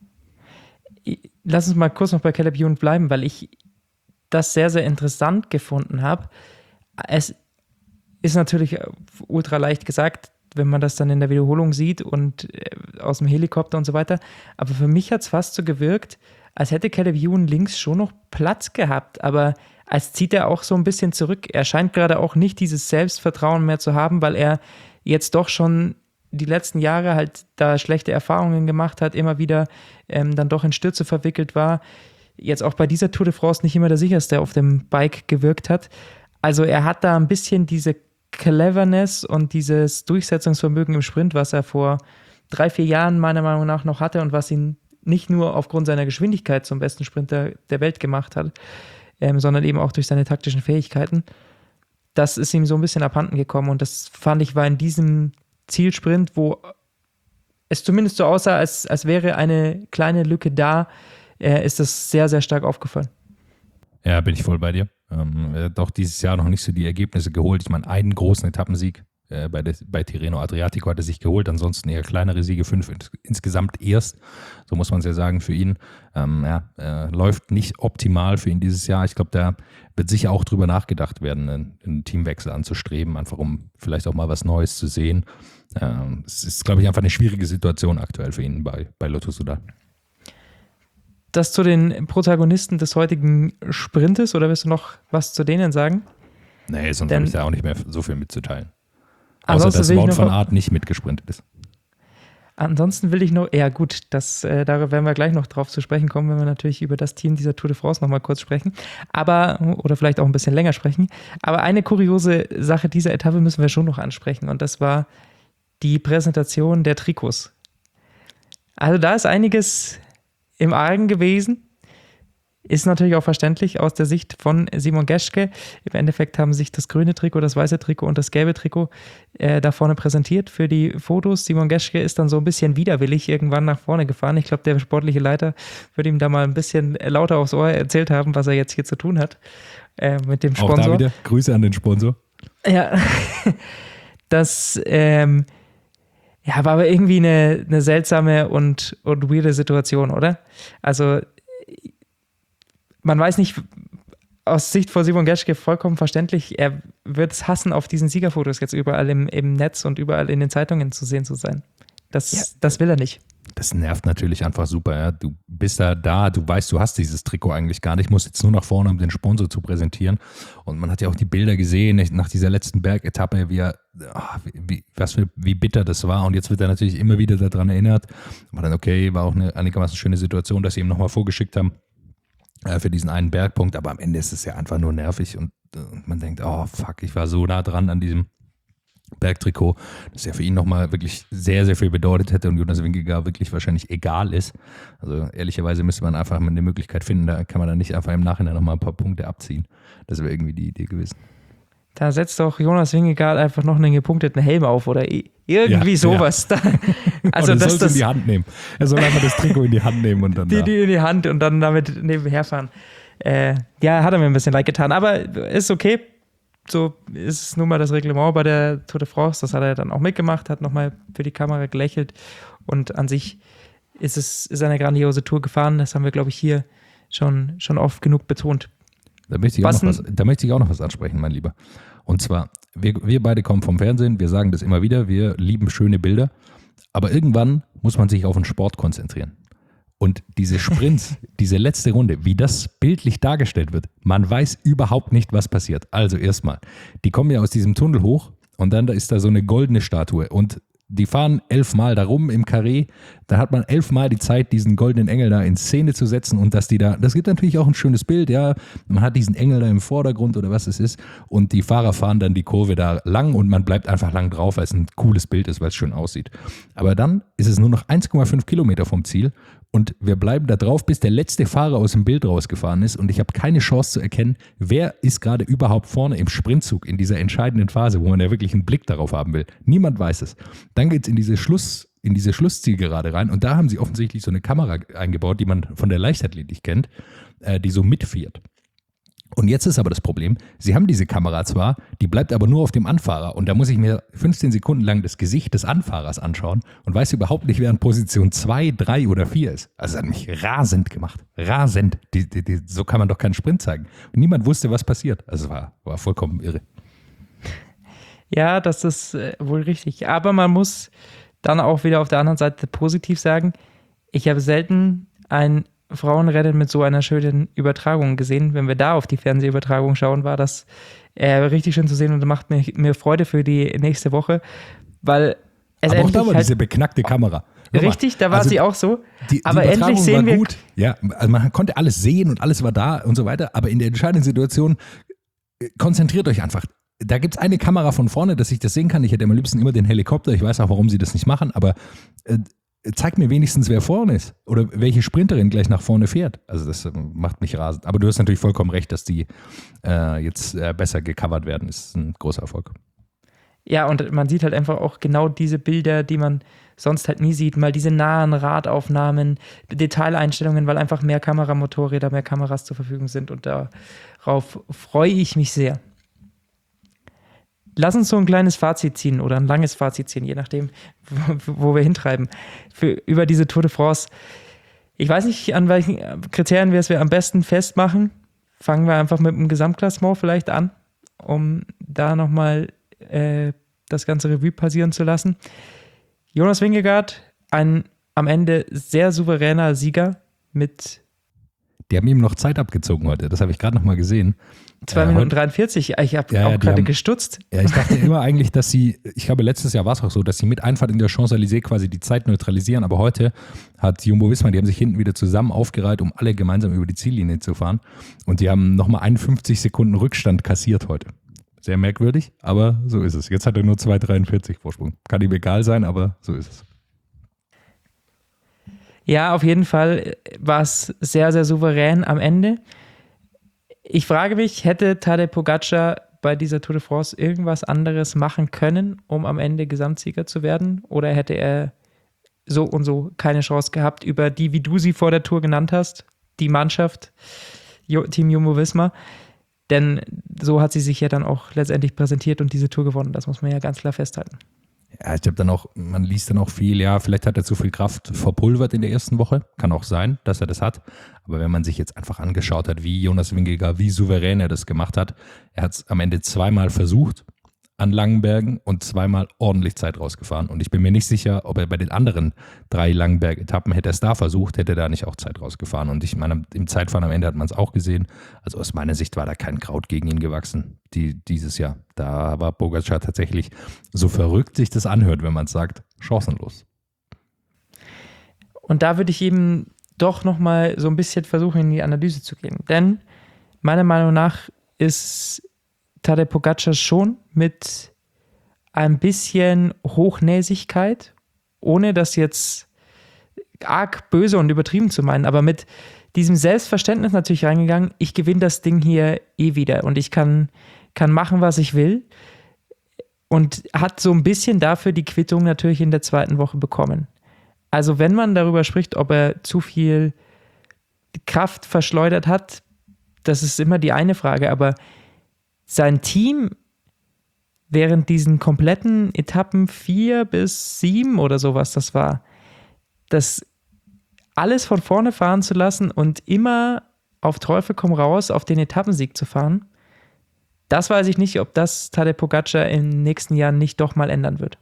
Lass uns mal kurz noch bei Caleb Ewan bleiben, weil ich das sehr, sehr interessant gefunden habe. Es ist natürlich ultra leicht gesagt, wenn man das dann in der Wiederholung sieht und aus dem Helikopter und so weiter. Aber für mich hat es fast so gewirkt, als hätte Caleb Ewan links schon noch Platz gehabt. Aber als zieht er auch so ein bisschen zurück. Er scheint gerade auch nicht dieses Selbstvertrauen mehr zu haben, weil er jetzt doch schon die letzten Jahre halt da schlechte Erfahrungen gemacht hat, immer wieder dann doch in Stürze verwickelt war. Jetzt auch bei dieser Tour de France nicht immer der sicherste auf dem Bike gewirkt hat. Also er hat da ein bisschen diese Cleverness und dieses Durchsetzungsvermögen im Sprint, was er vor 3-4 Jahren meiner Meinung nach noch hatte und was ihn nicht nur aufgrund seiner Geschwindigkeit zum besten Sprinter der Welt gemacht hat, sondern eben auch durch seine taktischen Fähigkeiten. das ist ihm so ein bisschen abhanden gekommen und das fand ich war in diesem Zielsprint, wo es zumindest so aussah, als wäre eine kleine Lücke da, ist das sehr, sehr stark aufgefallen. Ja, bin ich voll bei dir. Er hat auch dieses Jahr noch nicht so die Ergebnisse geholt. Ich meine, einen großen Etappensieg bei Tirreno Adriatico hat er sich geholt, ansonsten eher kleinere Siege, 5 insgesamt erst, so muss man es ja sagen für ihn. Läuft nicht optimal für ihn dieses Jahr. Ich glaube, da wird sicher auch drüber nachgedacht werden, einen Teamwechsel anzustreben, einfach um vielleicht auch mal was Neues zu sehen. Es ist, glaube ich, einfach eine schwierige Situation aktuell für ihn bei Lotto Soudal. Das zu den Protagonisten des heutigen Sprintes oder willst du noch was zu denen sagen? Nee, sonst habe ich da auch nicht mehr so viel mitzuteilen. Außer dass Wout van Aert nicht mitgesprintet ist. Ansonsten will ich noch, ja gut, darüber werden wir gleich noch drauf zu sprechen kommen, wenn wir natürlich über das Team dieser Tour de France nochmal kurz sprechen, oder vielleicht auch ein bisschen länger sprechen. Aber eine kuriose Sache dieser Etappe müssen wir schon noch ansprechen und das war die Präsentation der Trikots. Also da ist einiges im Argen gewesen. Ist natürlich auch verständlich aus der Sicht von Simon Geschke. Im Endeffekt haben sich das grüne Trikot, das weiße Trikot und das gelbe Trikot da vorne präsentiert für die Fotos. Simon Geschke ist dann so ein bisschen widerwillig irgendwann nach vorne gefahren. Ich glaube, der sportliche Leiter würde ihm da mal ein bisschen lauter aufs Ohr erzählt haben, was er jetzt hier zu tun hat mit dem Sponsor. Auch da wieder Grüße an den Sponsor. Ja, das war aber irgendwie eine seltsame und weirde Situation, oder? Also man weiß nicht, aus Sicht von Simon Geschke vollkommen verständlich, er wird es hassen, auf diesen Siegerfotos jetzt überall im Netz und überall in den Zeitungen zu sehen zu sein. Das will er nicht. Das nervt natürlich einfach super. Ja. Du bist da, du weißt, du hast dieses Trikot eigentlich gar nicht, musst jetzt nur nach vorne, um den Sponsor zu präsentieren. Und man hat ja auch die Bilder gesehen nach dieser letzten Bergetappe, wie bitter das war. Und jetzt wird er natürlich immer wieder daran erinnert. War dann okay, war auch eine einigermaßen schöne Situation, dass sie ihm nochmal vorgeschickt haben für diesen einen Bergpunkt. Aber am Ende ist es ja einfach nur nervig und man denkt, oh fuck, ich war so nah dran an diesem Bergtrikot, das ja für ihn nochmal wirklich sehr, sehr viel bedeutet hätte und Jonas Vingegaard wirklich wahrscheinlich egal ist. Also ehrlicherweise müsste man einfach eine Möglichkeit finden, da kann man dann nicht einfach im Nachhinein nochmal ein paar Punkte abziehen. Das wäre irgendwie die Idee gewesen. Da setzt doch Jonas Vingegaard einfach noch einen gepunkteten Helm auf oder irgendwie sowas. Ja. Also er soll es in die Hand nehmen. Er soll einfach das Trikot in die Hand nehmen und dann die in die Hand und dann damit nebenher fahren. Hat er mir ein bisschen leid getan, aber ist okay. So ist es nun mal das Reglement bei der Tour de France. Das hat er dann auch mitgemacht, hat nochmal für die Kamera gelächelt und an sich ist eine grandiose Tour gefahren. Das haben wir, glaube ich, hier schon oft genug betont. Da möchte ich auch noch was ansprechen, mein Lieber. Und zwar, wir beide kommen vom Fernsehen, wir sagen das immer wieder, wir lieben schöne Bilder, aber irgendwann muss man sich auf den Sport konzentrieren. Und diese Sprints, diese letzte Runde, wie das bildlich dargestellt wird, man weiß überhaupt nicht, was passiert. Also erstmal, die kommen ja aus diesem Tunnel hoch und dann da ist da so eine goldene Statue und die fahren 11 Mal da rum im Karree, da hat man 11 Mal die Zeit, diesen goldenen Engel da in Szene zu setzen und das gibt natürlich auch ein schönes Bild, ja, man hat diesen Engel da im Vordergrund oder was es ist und die Fahrer fahren dann die Kurve da lang und man bleibt einfach lang drauf, weil es ein cooles Bild ist, weil es schön aussieht. Aber dann ist es nur noch 1,5 Kilometer vom Ziel und wir bleiben da drauf, bis der letzte Fahrer aus dem Bild rausgefahren ist und ich habe keine Chance zu erkennen, wer ist gerade überhaupt vorne im Sprintzug in dieser entscheidenden Phase, wo man ja wirklich einen Blick darauf haben will. Niemand weiß es. Dann geht es in diese Schlusszielgerade rein und da haben sie offensichtlich so eine Kamera eingebaut, die man von der Leichtathletik kennt, die so mitfährt. Und jetzt ist aber das Problem, sie haben diese Kamera zwar, die bleibt aber nur auf dem Anfahrer und da muss ich mir 15 Sekunden lang das Gesicht des Anfahrers anschauen und weiß überhaupt nicht, wer in Position 2, 3 oder 4 ist. Also das hat mich rasend gemacht. Rasend. So kann man doch keinen Sprint zeigen. Und niemand wusste, was passiert. Also war vollkommen irre. Ja, das ist wohl richtig. Aber man muss dann auch wieder auf der anderen Seite positiv sagen, ich habe selten ein Frauenrennen mit so einer schönen Übertragung gesehen. Wenn wir da auf die Fernsehübertragung schauen, war das richtig schön zu sehen und macht mir Freude für die nächste Woche, weil es aber endlich auch da war diese beknackte Kamera. Richtig, da war sie auch so. Aber die endlich sehen wir... Gut. Ja, also man konnte alles sehen und alles war da und so weiter, aber in der entscheidenden Situation konzentriert euch einfach. Da gibt es eine Kamera von vorne, dass ich das sehen kann. Ich hätte am liebsten immer den Helikopter. Ich weiß auch, warum sie das nicht machen, aber zeig mir wenigstens, wer vorne ist oder welche Sprinterin gleich nach vorne fährt. Also das macht mich rasend. Aber du hast natürlich vollkommen recht, dass die jetzt besser gecovert werden. Das ist ein großer Erfolg. Ja, und man sieht halt einfach auch genau diese Bilder, die man sonst halt nie sieht. Mal diese nahen Radaufnahmen, Detaileinstellungen, weil einfach mehr Kameramotorräder, mehr Kameras zur Verfügung sind. Und darauf freue ich mich sehr. Lass uns so ein kleines Fazit ziehen oder ein langes Fazit ziehen, je nachdem, wo wir hintreiben, über diese Tour de France. Ich weiß nicht, an welchen Kriterien wir es am besten festmachen. Fangen wir einfach mit dem Gesamtklassement vielleicht an, um da nochmal das ganze Revue passieren zu lassen. Jonas Vingegaard, ein am Ende sehr souveräner Sieger mit... Die haben ihm noch Zeit abgezogen heute, das habe ich gerade noch mal gesehen. 2 Minuten 43, ich habe auch gerade gestutzt. Ja, ich dachte immer eigentlich, dass sie, ich glaube letztes Jahr war es auch so, dass sie mit Einfahrt in der Champs-Élysées quasi die Zeit neutralisieren, aber heute hat Jumbo-Visma, die haben sich hinten wieder zusammen aufgereiht, um alle gemeinsam über die Ziellinie zu fahren und die haben nochmal 51 Sekunden Rückstand kassiert heute. Sehr merkwürdig, aber so ist es. Jetzt hat er nur 2,43 Vorsprung. Kann ihm egal sein, aber so ist es. Ja, auf jeden Fall war es sehr, sehr souverän am Ende. Ich frage mich, hätte Tadej Pogačar bei dieser Tour de France irgendwas anderes machen können, um am Ende Gesamtsieger zu werden? Oder hätte er so und so keine Chance gehabt über die, wie du sie vor der Tour genannt hast, die Mannschaft, Team Jumbo-Visma? Denn so hat sie sich ja dann auch letztendlich präsentiert und diese Tour gewonnen. Das muss man ja ganz klar festhalten. Ja, ich glaube dann auch, man liest dann auch viel, ja, vielleicht hat er zu viel Kraft verpulvert in der ersten Woche. Kann auch sein, dass er das hat. Aber wenn man sich jetzt einfach angeschaut hat, wie Jonas Vingegaard, wie souverän er das gemacht hat, er hat es am Ende 2-mal versucht an Langenbergen und 2-mal ordentlich Zeit rausgefahren. Und ich bin mir nicht sicher, ob er bei den anderen 3 Langenberg-Etappen, hätte er es da versucht, hätte er da nicht auch Zeit rausgefahren. Und ich meine, im Zeitfahren am Ende hat man es auch gesehen. Also aus meiner Sicht war da kein Kraut gegen ihn gewachsen dieses Jahr. Da war Pogačar tatsächlich, so verrückt sich das anhört, wenn man es sagt, chancenlos. Und da würde ich eben doch nochmal so ein bisschen versuchen, in die Analyse zu gehen. Denn meiner Meinung nach ist Tadej Pogačar schon mit ein bisschen Hochnäsigkeit, ohne das jetzt arg böse und übertrieben zu meinen, aber mit diesem Selbstverständnis natürlich reingegangen, ich gewinne das Ding hier eh wieder und ich kann machen, was ich will, und hat so ein bisschen dafür die Quittung natürlich in der zweiten Woche bekommen. Also wenn man darüber spricht, ob er zu viel Kraft verschleudert hat, das ist immer die eine Frage, aber sein Team während diesen kompletten Etappen 4 bis 7 oder sowas, das war, das alles von vorne fahren zu lassen und immer auf Teufel komm raus auf den Etappensieg zu fahren, das weiß ich nicht, ob das Tadej Pogačar in den nächsten Jahren nicht doch mal ändern wird.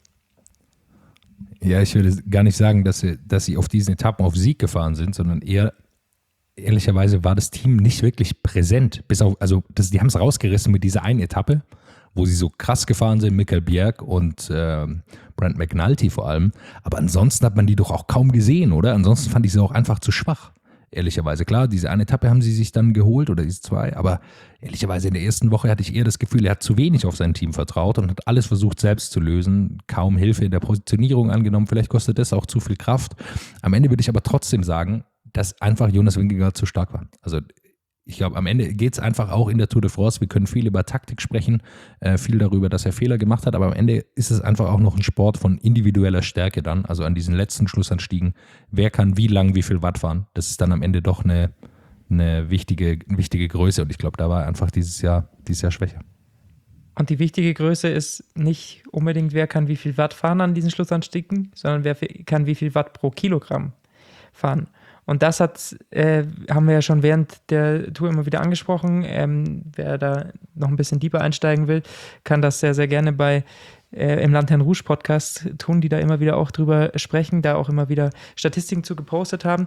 Ja, ich würde gar nicht sagen, dass sie auf diesen Etappen auf Sieg gefahren sind, sondern eher, ehrlicherweise war das Team nicht wirklich präsent. Die haben es rausgerissen mit dieser einen Etappe, wo sie so krass gefahren sind, Mikkel Bjerg und Brent McNulty vor allem. Aber ansonsten hat man die doch auch kaum gesehen, oder? Ansonsten fand ich sie auch einfach zu schwach. Ehrlicherweise, klar, diese eine Etappe haben sie sich dann geholt oder diese 2, aber ehrlicherweise in der ersten Woche hatte ich eher das Gefühl, er hat zu wenig auf sein Team vertraut und hat alles versucht selbst zu lösen, kaum Hilfe in der Positionierung angenommen, vielleicht kostet das auch zu viel Kraft. Am Ende würde ich aber trotzdem sagen, dass einfach Jonas Vingegaard zu stark war. Also ich glaube, am Ende geht es einfach auch in der Tour de France, wir können viel über Taktik sprechen, viel darüber, dass er Fehler gemacht hat, aber am Ende ist es einfach auch noch ein Sport von individueller Stärke dann, also an diesen letzten Schlussanstiegen, wer kann wie lang, wie viel Watt fahren, das ist dann am Ende doch eine wichtige Größe und ich glaube, da war einfach dieses Jahr schwächer. Und die wichtige Größe ist nicht unbedingt, wer kann wie viel Watt fahren an diesen Schlussanstiegen, sondern wer kann wie viel Watt pro Kilogramm fahren. Und das haben wir ja schon während der Tour immer wieder angesprochen. Wer da noch ein bisschen tiefer einsteigen will, kann das sehr, sehr gerne im Lanterne Rouge Podcast tun, die da immer wieder auch drüber sprechen, da auch immer wieder Statistiken zu gepostet haben.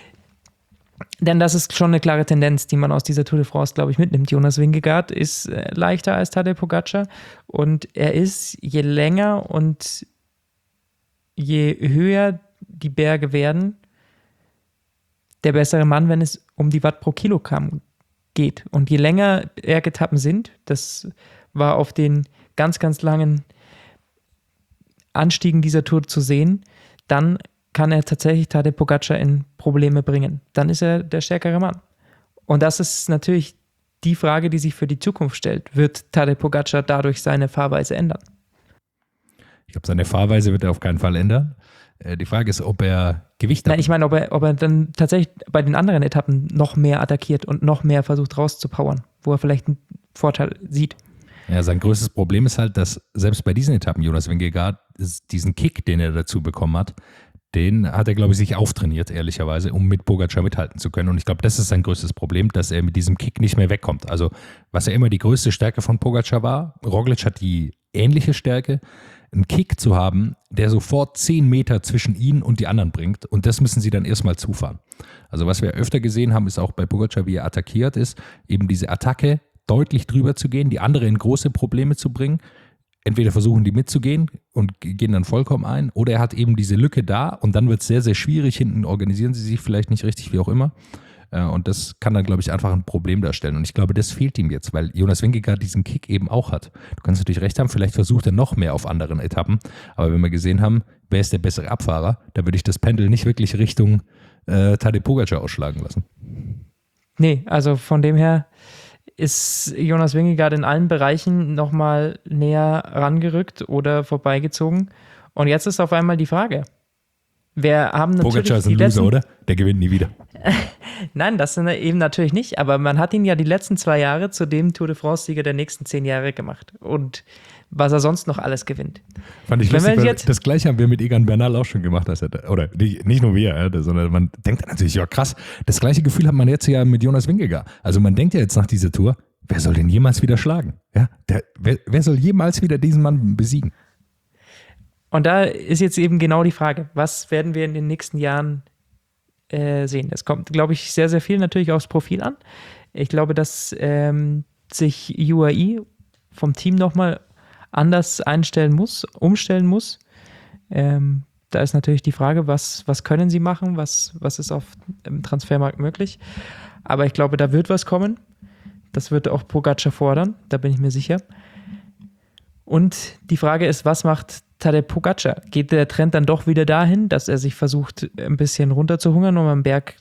Denn das ist schon eine klare Tendenz, die man aus dieser Tour de France, glaube ich, mitnimmt. Jonas Vingegaard ist leichter als Tadej Pogačar und er ist, je länger und je höher die Berge werden, der bessere Mann, wenn es um die Watt pro Kilogramm geht. Und je länger Bergetappen sind, das war auf den ganz, ganz langen Anstiegen dieser Tour zu sehen, dann kann er tatsächlich Tadej Pogačar in Probleme bringen. Dann ist er der stärkere Mann. Und das ist natürlich die Frage, die sich für die Zukunft stellt. Wird Tadej Pogačar dadurch seine Fahrweise ändern? Ich glaube, seine Fahrweise wird er auf keinen Fall ändern. Die Frage ist, ob er Gewicht hat. Nein, ich meine, ob er dann tatsächlich bei den anderen Etappen noch mehr attackiert und noch mehr versucht rauszupowern, wo er vielleicht einen Vorteil sieht. Ja, sein größtes Problem ist halt, dass selbst bei diesen Etappen Jonas Vingegaard diesen Kick, den er dazu bekommen hat, den hat er, glaube ich, sich auftrainiert, ehrlicherweise, um mit Pogačar mithalten zu können. Und ich glaube, das ist sein größtes Problem, dass er mit diesem Kick nicht mehr wegkommt. Also, was ja immer die größte Stärke von Pogačar war, Roglic hat die ähnliche Stärke, einen Kick zu haben, der sofort 10 Meter zwischen ihn und die anderen bringt. Und das müssen sie dann erstmal zufahren. Also was wir öfter gesehen haben, ist auch bei Pogačar, wie er attackiert ist, eben diese Attacke deutlich drüber zu gehen, die andere in große Probleme zu bringen. Entweder versuchen die mitzugehen und gehen dann vollkommen ein, oder er hat eben diese Lücke da und dann wird es sehr, sehr schwierig. Hinten organisieren sie sich vielleicht nicht richtig, wie auch immer. Und das kann dann, glaube ich, einfach ein Problem darstellen. Und ich glaube, das fehlt ihm jetzt, weil Jonas Vingegaard diesen Kick eben auch hat. Du kannst natürlich recht haben, vielleicht versucht er noch mehr auf anderen Etappen. Aber wenn wir gesehen haben, wer ist der bessere Abfahrer, da würde ich das Pendel nicht wirklich Richtung Tadej Pogačar ausschlagen lassen. Nee, also von dem her ist Jonas Vingegaard in allen Bereichen nochmal näher rangerückt oder vorbeigezogen. Und jetzt ist auf einmal die Frage, wir haben natürlich Pogačar ist ein Loser, oder? Der gewinnt nie wieder. Nein, das sind eben natürlich nicht, aber man hat ihn ja die letzten 2 Jahre zu dem Tour de France-Sieger der nächsten 10 Jahre gemacht. Und was er sonst noch alles gewinnt. Fand ich lustig, weil das Gleiche haben wir mit Egan Bernal auch schon gemacht. Oder nicht nur wir, sondern man denkt natürlich, ja krass, das gleiche Gefühl hat man jetzt ja mit Jonas Vingegaard. Also man denkt ja jetzt nach dieser Tour, wer soll den jemals wieder schlagen? Ja, wer soll jemals wieder diesen Mann besiegen? Und da ist jetzt eben genau die Frage, was werden wir in den nächsten Jahren sehen? Es kommt, glaube ich, sehr, sehr viel natürlich aufs Profil an. Ich glaube, dass sich UAE vom Team nochmal anders umstellen muss. Da ist natürlich die Frage, was können sie machen, was ist auf dem Transfermarkt möglich. Aber ich glaube, da wird was kommen. Das wird auch Pogačar fordern, da bin ich mir sicher. Und die Frage ist, was macht Tadej Pogačar? Geht der Trend dann doch wieder dahin, dass er sich versucht, ein bisschen runterzuhungern, um am Berg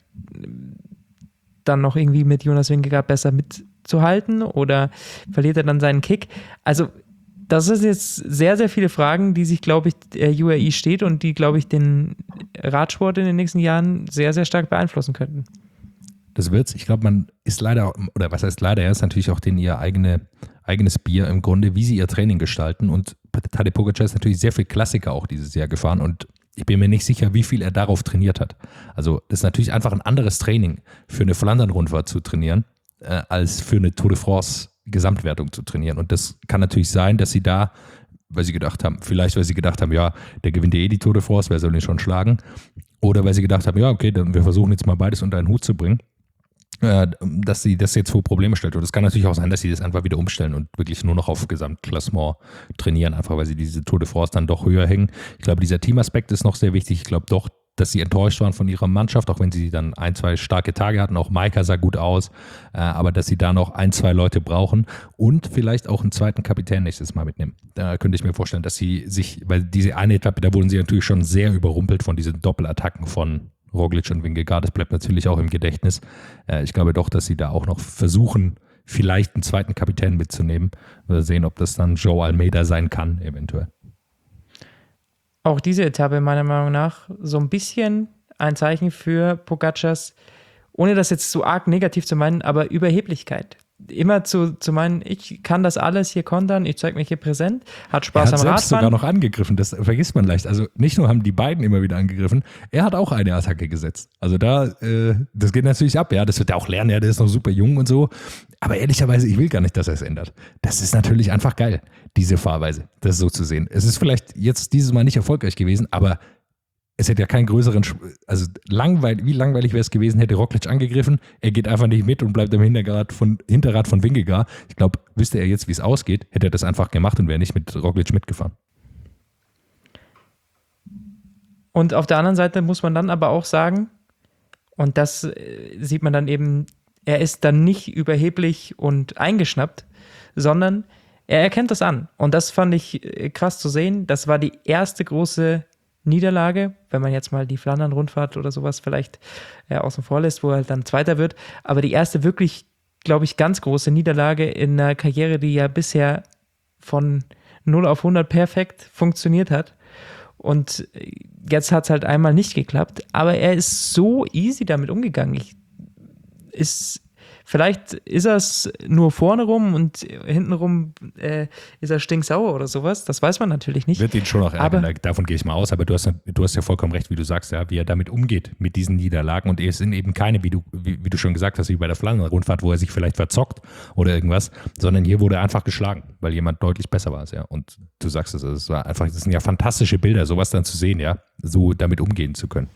dann noch irgendwie mit Jonas Vingegaard besser mitzuhalten? Oder verliert er dann seinen Kick? Also das sind jetzt sehr, sehr viele Fragen, die sich, glaube ich, UAE steht und die, glaube ich, den Radsport in den nächsten Jahren sehr, sehr stark beeinflussen könnten. Das wird's. Ich glaube, man ist leider, oder was heißt leider, er ist natürlich auch denen ihr eigenes Bier im Grunde, wie sie ihr Training gestalten. Und Tadej Pogačar ist natürlich sehr viel Klassiker auch dieses Jahr gefahren und ich bin mir nicht sicher, wie viel er darauf trainiert hat. Also das ist natürlich einfach ein anderes Training, für eine Flandern-Rundfahrt zu trainieren, als für eine Tour de France Gesamtwertung zu trainieren. Und das kann natürlich sein, dass sie da, weil sie gedacht haben, ja, der gewinnt ja eh die Tour de France, wer soll ihn schon schlagen? Oder weil sie gedacht haben, ja, okay, dann wir versuchen jetzt mal beides unter einen Hut zu bringen, dass sie das jetzt vor Probleme stellt. Und es kann natürlich auch sein, dass sie das einfach wieder umstellen und wirklich nur noch auf Gesamtklassement trainieren, einfach weil sie diese Tour de France dann doch höher hängen. Ich glaube, dieser Teamaspekt ist noch sehr wichtig. Ich glaube doch, dass sie enttäuscht waren von ihrer Mannschaft, auch wenn sie dann 1, 2 starke Tage hatten. Auch Maika sah gut aus, aber dass sie da noch 1, 2 Leute brauchen und vielleicht auch einen zweiten Kapitän nächstes Mal mitnehmen. Da könnte ich mir vorstellen, dass sie sich, weil diese eine Etappe, da wurden sie natürlich schon sehr überrumpelt von diesen Doppelattacken von Roglic und Vingegaard. Das bleibt natürlich auch im Gedächtnis. Ich glaube doch, dass sie da auch noch versuchen, vielleicht einen zweiten Kapitän mitzunehmen. Wir sehen, ob das dann Joe Almeida sein kann, eventuell. Auch diese Etappe meiner Meinung nach so ein bisschen ein Zeichen für Pogačars, ohne das jetzt so arg negativ zu meinen, aber Überheblichkeit. Immer zu meinen, ich kann das alles hier kontern, ich zeige mich hier präsent, hat Spaß am Radfahren. Er hat selbst sogar noch angegriffen, das vergisst man leicht. Also nicht nur haben die beiden immer wieder angegriffen, er hat auch eine Attacke gesetzt. Also das geht natürlich ab, ja, das wird er auch lernen, ja, der ist noch super jung und so. Aber ehrlicherweise, ich will gar nicht, dass er es ändert. Das ist natürlich einfach geil, diese Fahrweise, das so zu sehen. Es ist vielleicht jetzt dieses Mal nicht erfolgreich gewesen, aber es hätte ja keinen größeren, also wie langweilig wäre es gewesen, hätte Roglic angegriffen, er geht einfach nicht mit und bleibt am Hinterrad von Vingegaard. Ich glaube, wüsste er jetzt, wie es ausgeht, hätte er das einfach gemacht und wäre nicht mit Roglic mitgefahren. Und auf der anderen Seite muss man dann aber auch sagen, und das sieht man dann eben, er ist dann nicht überheblich und eingeschnappt, sondern er erkennt das an. Und das fand ich krass zu sehen. Das war die erste große Niederlage, wenn man jetzt mal die Flandern-Rundfahrt oder sowas vielleicht außen vor lässt, wo er halt dann Zweiter wird. Aber die erste wirklich, glaube ich, ganz große Niederlage in einer Karriere, die ja bisher von 0 auf 100 perfekt funktioniert hat. Und jetzt hat es halt einmal nicht geklappt. Aber er ist so easy damit umgegangen. Vielleicht ist er es nur vorne rum und hinten rum ist er stinksauer oder sowas. Das weiß man natürlich nicht. Wird ihn schon auch ärgern, Aber davon gehe ich mal aus. Aber du hast ja vollkommen recht, wie du sagst, ja, wie er damit umgeht mit diesen Niederlagen. Und es sind eben keine, wie du schon gesagt hast, wie bei der Flandern-Rundfahrt, wo er sich vielleicht verzockt oder irgendwas, sondern hier wurde er einfach geschlagen, weil jemand deutlich besser war. Ja. Und du sagst es, das sind ja fantastische Bilder, sowas dann zu sehen, ja, so damit umgehen zu können.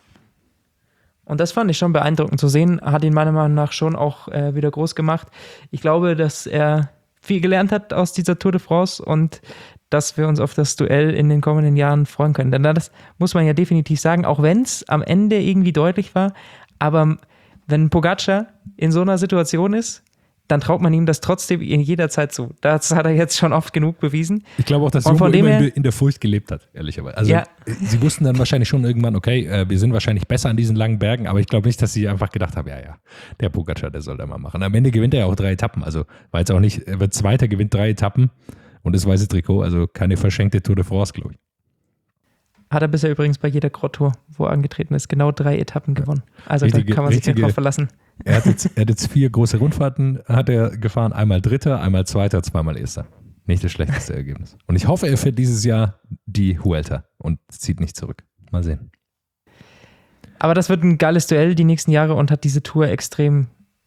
Und das fand ich schon beeindruckend zu sehen, hat ihn meiner Meinung nach schon auch wieder groß gemacht. Ich glaube, dass er viel gelernt hat aus dieser Tour de France und dass wir uns auf das Duell in den kommenden Jahren freuen können. Denn das muss man ja definitiv sagen, auch wenn es am Ende irgendwie deutlich war, aber wenn Pogacar in so einer Situation ist, dann traut man ihm das trotzdem in jeder Zeit zu. Das hat er jetzt schon oft genug bewiesen. Ich glaube auch, dass Jumbo immer in der Furcht gelebt hat, ehrlicherweise. Also ja. Sie wussten dann wahrscheinlich schon irgendwann, okay, wir sind wahrscheinlich besser an diesen langen Bergen, aber ich glaube nicht, dass sie einfach gedacht haben, ja, der Pogacar, der soll da mal machen. Am Ende gewinnt er ja auch 3 Etappen, also war jetzt auch nicht, er wird Zweiter, gewinnt 3 Etappen und das weiße Trikot, also keine verschenkte Tour de France, glaube ich. Hat er bisher übrigens bei jeder Grand Tour, wo er angetreten ist, genau 3 Etappen gewonnen. Also da kann man sich nicht drauf verlassen. Er hat jetzt 4 große Rundfahrten hat er gefahren, einmal Dritter, einmal Zweiter, zweimal Erster. Nicht das schlechteste Ergebnis. Und ich hoffe, er fährt dieses Jahr die Vuelta und zieht nicht zurück. Mal sehen. Aber das wird ein geiles Duell die nächsten Jahre und hat diese Tour extrem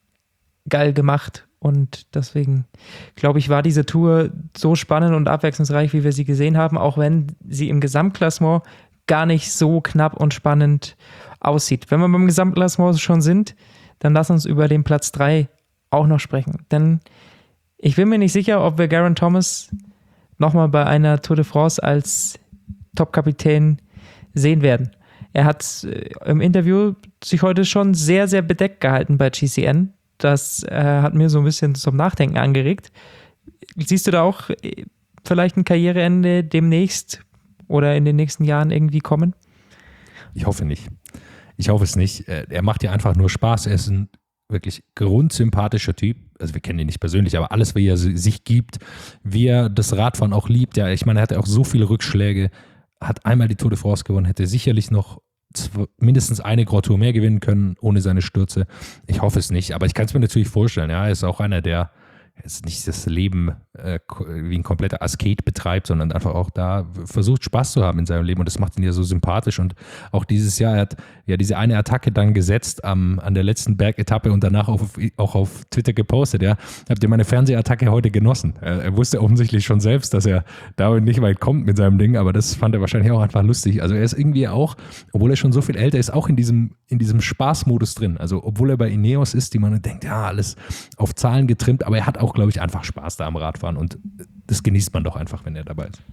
geil gemacht. Und deswegen, glaube ich, war diese Tour so spannend und abwechslungsreich, wie wir sie gesehen haben, auch wenn sie im Gesamtklassement gar nicht so knapp und spannend aussieht. Wenn wir beim Gesamtklassement schon sind, dann lass uns über den Platz 3 auch noch sprechen. Denn ich bin mir nicht sicher, ob wir Geraint Thomas nochmal bei einer Tour de France als Top-Kapitän sehen werden. Er hat im Interview sich heute schon sehr, sehr bedeckt gehalten bei GCN. Das hat mir so ein bisschen zum Nachdenken angeregt. Siehst du da auch vielleicht ein Karriereende demnächst oder in den nächsten Jahren irgendwie kommen? Ich hoffe nicht. Ich hoffe es nicht. Er macht ja einfach nur Spaß. Er ist ein wirklich grundsympathischer Typ. Also wir kennen ihn nicht persönlich, aber alles, wie er sich gibt, wie er das Radfahren auch liebt. Ja, ich meine, er hatte auch so viele Rückschläge, hat einmal die Tour de France gewonnen, hätte sicherlich noch mindestens eine Grand Tour mehr gewinnen können ohne seine Stürze. Ich hoffe es nicht, aber ich kann es mir natürlich vorstellen. Ja, er ist auch einer, der jetzt nicht das Leben wie ein kompletter Asket betreibt, sondern einfach auch da versucht, Spaß zu haben in seinem Leben und das macht ihn ja so sympathisch und auch dieses Jahr, er hat ja diese eine Attacke dann gesetzt an der letzten Bergetappe und danach auch auf Twitter gepostet, ja, habt ihr meine Fernsehattacke heute genossen? Er wusste offensichtlich schon selbst, dass er da nicht weit kommt mit seinem Ding, aber das fand er wahrscheinlich auch einfach lustig. Also er ist irgendwie auch, obwohl er schon so viel älter ist, auch in diesem Spaßmodus drin. Also obwohl er bei Ineos ist, die man denkt, ja, alles auf Zahlen getrimmt, aber er hat auch, glaube ich, einfach Spaß da am Radfahren und das genießt man doch einfach, wenn er dabei ist.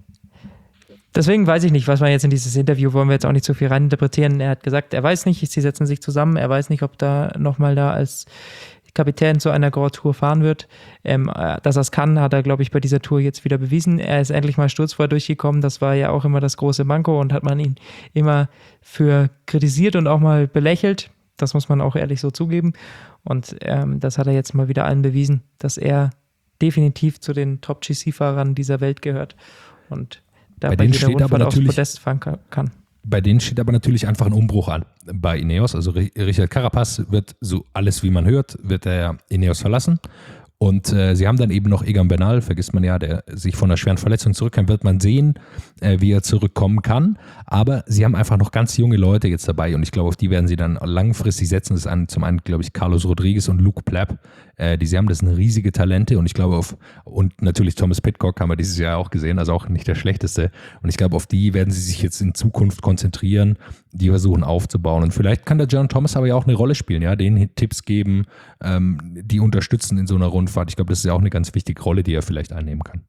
Deswegen weiß ich nicht, was man jetzt in dieses Interview, wollen wir jetzt auch nicht so viel reininterpretieren. Er hat gesagt, er weiß nicht, sie setzen sich zusammen, er weiß nicht, ob da nochmal da als Kapitän zu einer Grand Tour fahren wird. Dass er es kann, hat er, glaube ich, bei dieser Tour jetzt wieder bewiesen. Er ist endlich mal sturzfrei durchgekommen, das war ja auch immer das große Manko und hat man ihn immer für kritisiert und auch mal belächelt. Das muss man auch ehrlich so zugeben. Und das hat er jetzt mal wieder allen bewiesen, dass er definitiv zu den Top-GC-Fahrern dieser Welt gehört und da bei jeder Rundfahrt aufs Podest fahren kann. Bei denen steht aber natürlich einfach ein Umbruch an bei Ineos. Also Richard Carapaz wird, so alles wie man hört, wird er Ineos verlassen. Und sie haben dann eben noch Egan Bernal, vergisst man ja, der sich von einer schweren Verletzung zurückkam, wird man sehen, wie er zurückkommen kann. Aber sie haben einfach noch ganz junge Leute jetzt dabei und ich glaube, auf die werden sie dann langfristig setzen. Das ist zum einen, glaube ich, Carlos Rodriguez und Luke Plapp. Sie haben das sind riesige Talente und ich glaube und natürlich Thomas Pidcock haben wir dieses Jahr auch gesehen, also auch nicht der schlechteste. Und ich glaube, auf die werden sie sich jetzt in Zukunft konzentrieren, die versuchen aufzubauen. Und vielleicht kann der Geraint Thomas aber ja auch eine Rolle spielen, ja, denen Tipps geben, die unterstützen in so einer Rundfahrt. Ich glaube, das ist ja auch eine ganz wichtige Rolle, die er vielleicht einnehmen kann.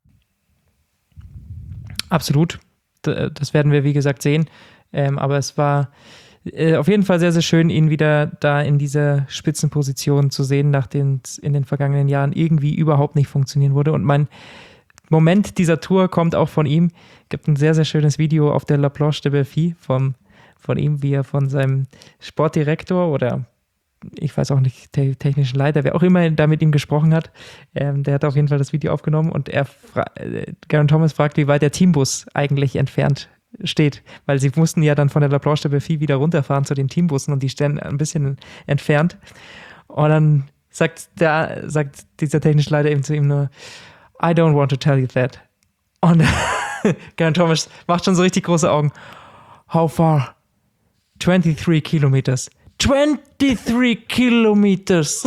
Absolut. Das werden wir, wie gesagt, sehen. Aber es war auf jeden Fall sehr, sehr schön, ihn wieder da in dieser Spitzenposition zu sehen, nachdem es in den vergangenen Jahren irgendwie überhaupt nicht funktionieren wurde. Und Moment dieser Tour kommt auch von ihm. Gibt ein sehr, sehr schönes Video auf der La Planche de Belfi von ihm, wie er von seinem Sportdirektor oder ich weiß auch nicht, technischen Leiter, wer auch immer da mit ihm gesprochen hat, der hat auf jeden Fall das Video aufgenommen und Geraint Thomas fragt, wie weit der Teambus eigentlich entfernt steht, weil sie mussten ja dann von der La Planche de Belfi wieder runterfahren zu den Teambussen und die stehen ein bisschen entfernt. Und dann sagt dieser technische Leiter eben zu ihm nur, I don't want to tell you that. Und Geraint Thomas macht schon so richtig große Augen. How far? 23 kilometers. 23 kilometers.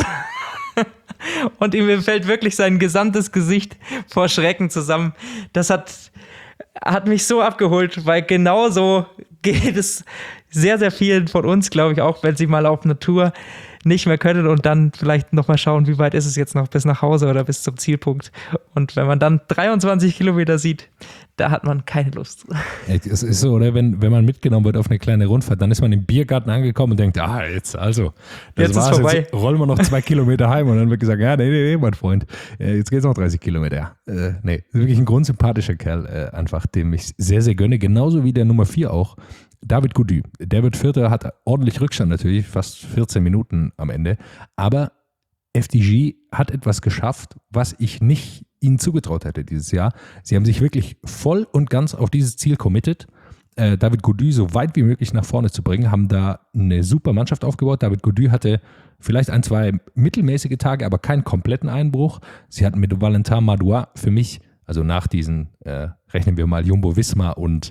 Und ihm fällt wirklich sein gesamtes Gesicht vor Schrecken zusammen. Das hat mich so abgeholt, weil genauso geht es sehr, sehr vielen von uns, glaube ich, auch, wenn sie mal auf eine Tour nicht mehr können und dann vielleicht nochmal schauen, wie weit ist es jetzt noch bis nach Hause oder bis zum Zielpunkt. Und wenn man dann 23 Kilometer sieht, da hat man keine Lust. Es ist so, oder? Wenn man mitgenommen wird auf eine kleine Rundfahrt, dann ist man im Biergarten angekommen und denkt, jetzt jetzt ist vorbei. Jetzt rollen wir noch 2 Kilometer heim und dann wird gesagt, ja, nee, mein Freund, jetzt geht's noch 30 Kilometer. Nee, wirklich ein grundsympathischer Kerl, einfach, dem ich sehr, sehr gönne, genauso wie der Nummer 4 auch, David Gaudu. Der wird Vierter, hat ordentlich Rückstand natürlich, fast 14 Minuten am Ende, aber FDJ hat etwas geschafft, was ich nicht ihnen zugetraut hätte dieses Jahr. Sie haben sich wirklich voll und ganz auf dieses Ziel committed, David Gaudu so weit wie möglich nach vorne zu bringen, haben da eine super Mannschaft aufgebaut. David Gaudu hatte vielleicht 1, 2 mittelmäßige Tage, aber keinen kompletten Einbruch. Sie hatten mit Valentin Madouas für mich, also nach diesen, rechnen wir mal Jumbo-Visma und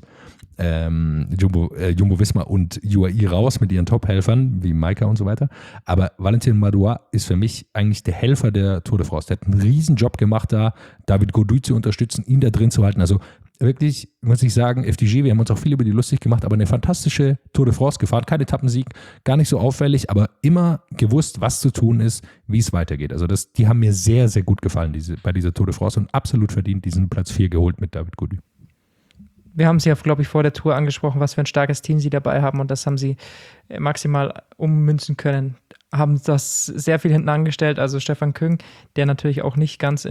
Jumbo-Visma und UAE raus mit ihren Top-Helfern, wie Maika und so weiter. Aber Valentin Madouas ist für mich eigentlich der Helfer der Tour de France. Der hat einen riesen Job gemacht da, David Gaudu zu unterstützen, ihn da drin zu halten. Also wirklich, muss ich sagen, FDJ, wir haben uns auch viel über die lustig gemacht, aber eine fantastische Tour de France gefahren. Kein Etappensieg, gar nicht so auffällig, aber immer gewusst, was zu tun ist, wie es weitergeht. Also die haben mir sehr, sehr gut gefallen bei dieser Tour de France und absolut verdient diesen Platz 4 geholt mit David Gaudu. Wir haben sie ja, glaube ich, vor der Tour angesprochen, was für ein starkes Team sie dabei haben und das haben sie maximal ummünzen können. Haben das sehr viel hinten angestellt, also Stefan Küng, der natürlich auch nicht ganz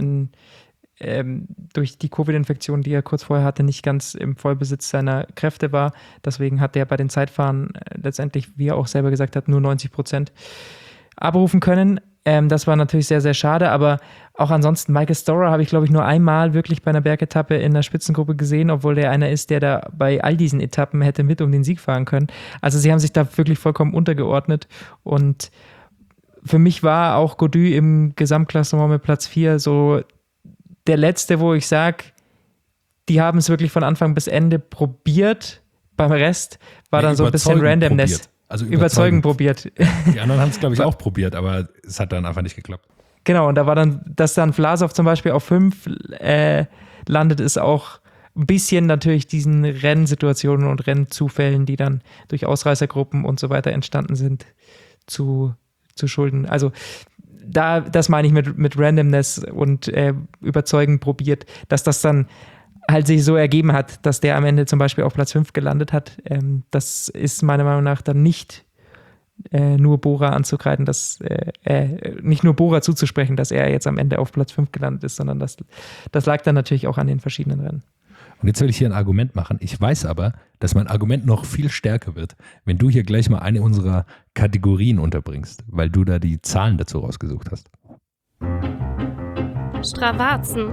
durch die Covid-Infektion, die er kurz vorher hatte, nicht ganz im Vollbesitz seiner Kräfte war. Deswegen hat er bei den Zeitfahren letztendlich, wie er auch selber gesagt hat, nur 90% abrufen können. Das war natürlich sehr, sehr schade, aber auch ansonsten, Michael Storer habe ich, glaube ich, nur einmal wirklich bei einer Bergetappe in der Spitzengruppe gesehen, obwohl der einer ist, der da bei all diesen Etappen hätte mit um den Sieg fahren können. Also sie haben sich da wirklich vollkommen untergeordnet und für mich war auch Gaudu im Gesamtklassement mit Platz 4 so der letzte, wo ich sage, die haben es wirklich von Anfang bis Ende probiert. Beim Rest war dann so ein bisschen Randomness. Probiert. Also überzeugend probiert. Die anderen haben es, glaube ich, auch probiert, aber es hat dann einfach nicht geklappt. Genau, und da war dann, dass dann Vlasov zum Beispiel auf 5 landet, ist auch ein bisschen natürlich diesen Rennsituationen und Rennzufällen, die dann durch Ausreißergruppen und so weiter entstanden sind, zu schulden. Also das meine ich mit Randomness und überzeugend probiert, dass das dann halt sich so ergeben hat, dass der am Ende zum Beispiel auf Platz 5 gelandet hat. Das ist meiner Meinung nach dann nicht nur Bora anzukreiden, nicht nur Bora zuzusprechen, dass er jetzt am Ende auf Platz 5 gelandet ist, sondern das lag dann natürlich auch an den verschiedenen Rennen. Und jetzt will ich hier ein Argument machen. Ich weiß aber, dass mein Argument noch viel stärker wird, wenn du hier gleich mal eine unserer Kategorien unterbringst, weil du da die Zahlen dazu rausgesucht hast. Stravazen.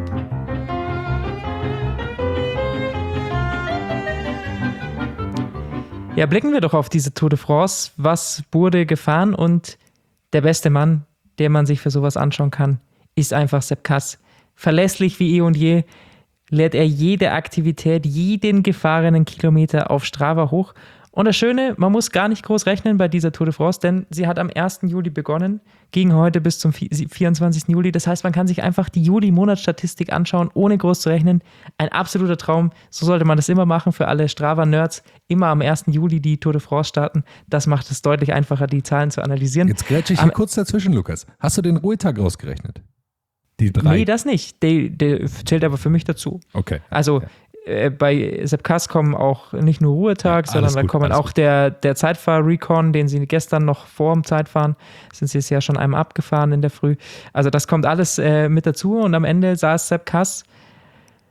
Ja, blicken wir doch auf diese Tour de France. Was wurde gefahren? Und der beste Mann, den man sich für sowas anschauen kann, ist einfach Sepp Kuss. Verlässlich wie eh und je lädt er jede Aktivität, jeden gefahrenen Kilometer auf Strava hoch. Und das Schöne, man muss gar nicht groß rechnen bei dieser Tour de France, denn sie hat am 1. Juli begonnen, ging heute bis zum 24. Juli. Das heißt, man kann sich einfach die Juli-Monatsstatistik anschauen, ohne groß zu rechnen. Ein absoluter Traum. So sollte man das immer machen für alle Strava-Nerds. Immer am 1. Juli die Tour de France starten. Das macht es deutlich einfacher, die Zahlen zu analysieren. Jetzt grätsche ich hier kurz dazwischen, Lukas. Hast du den Ruhetag ausgerechnet? Die 3? Nee, das nicht. Der zählt aber für mich dazu. Okay. Also bei Sepp Kuss kommen auch nicht nur Ruhetag, sondern da kommen auch der Zeitfahr-Recon, den sie gestern noch vor dem Zeitfahren, sind sie jetzt ja schon einmal abgefahren in der Früh. Also das kommt alles mit dazu und am Ende saß Sepp Kuss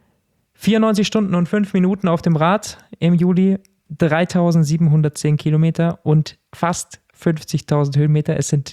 94 Stunden und 5 Minuten auf dem Rad im Juli, 3.710 Kilometer und fast 50.000 Höhenmeter. Es sind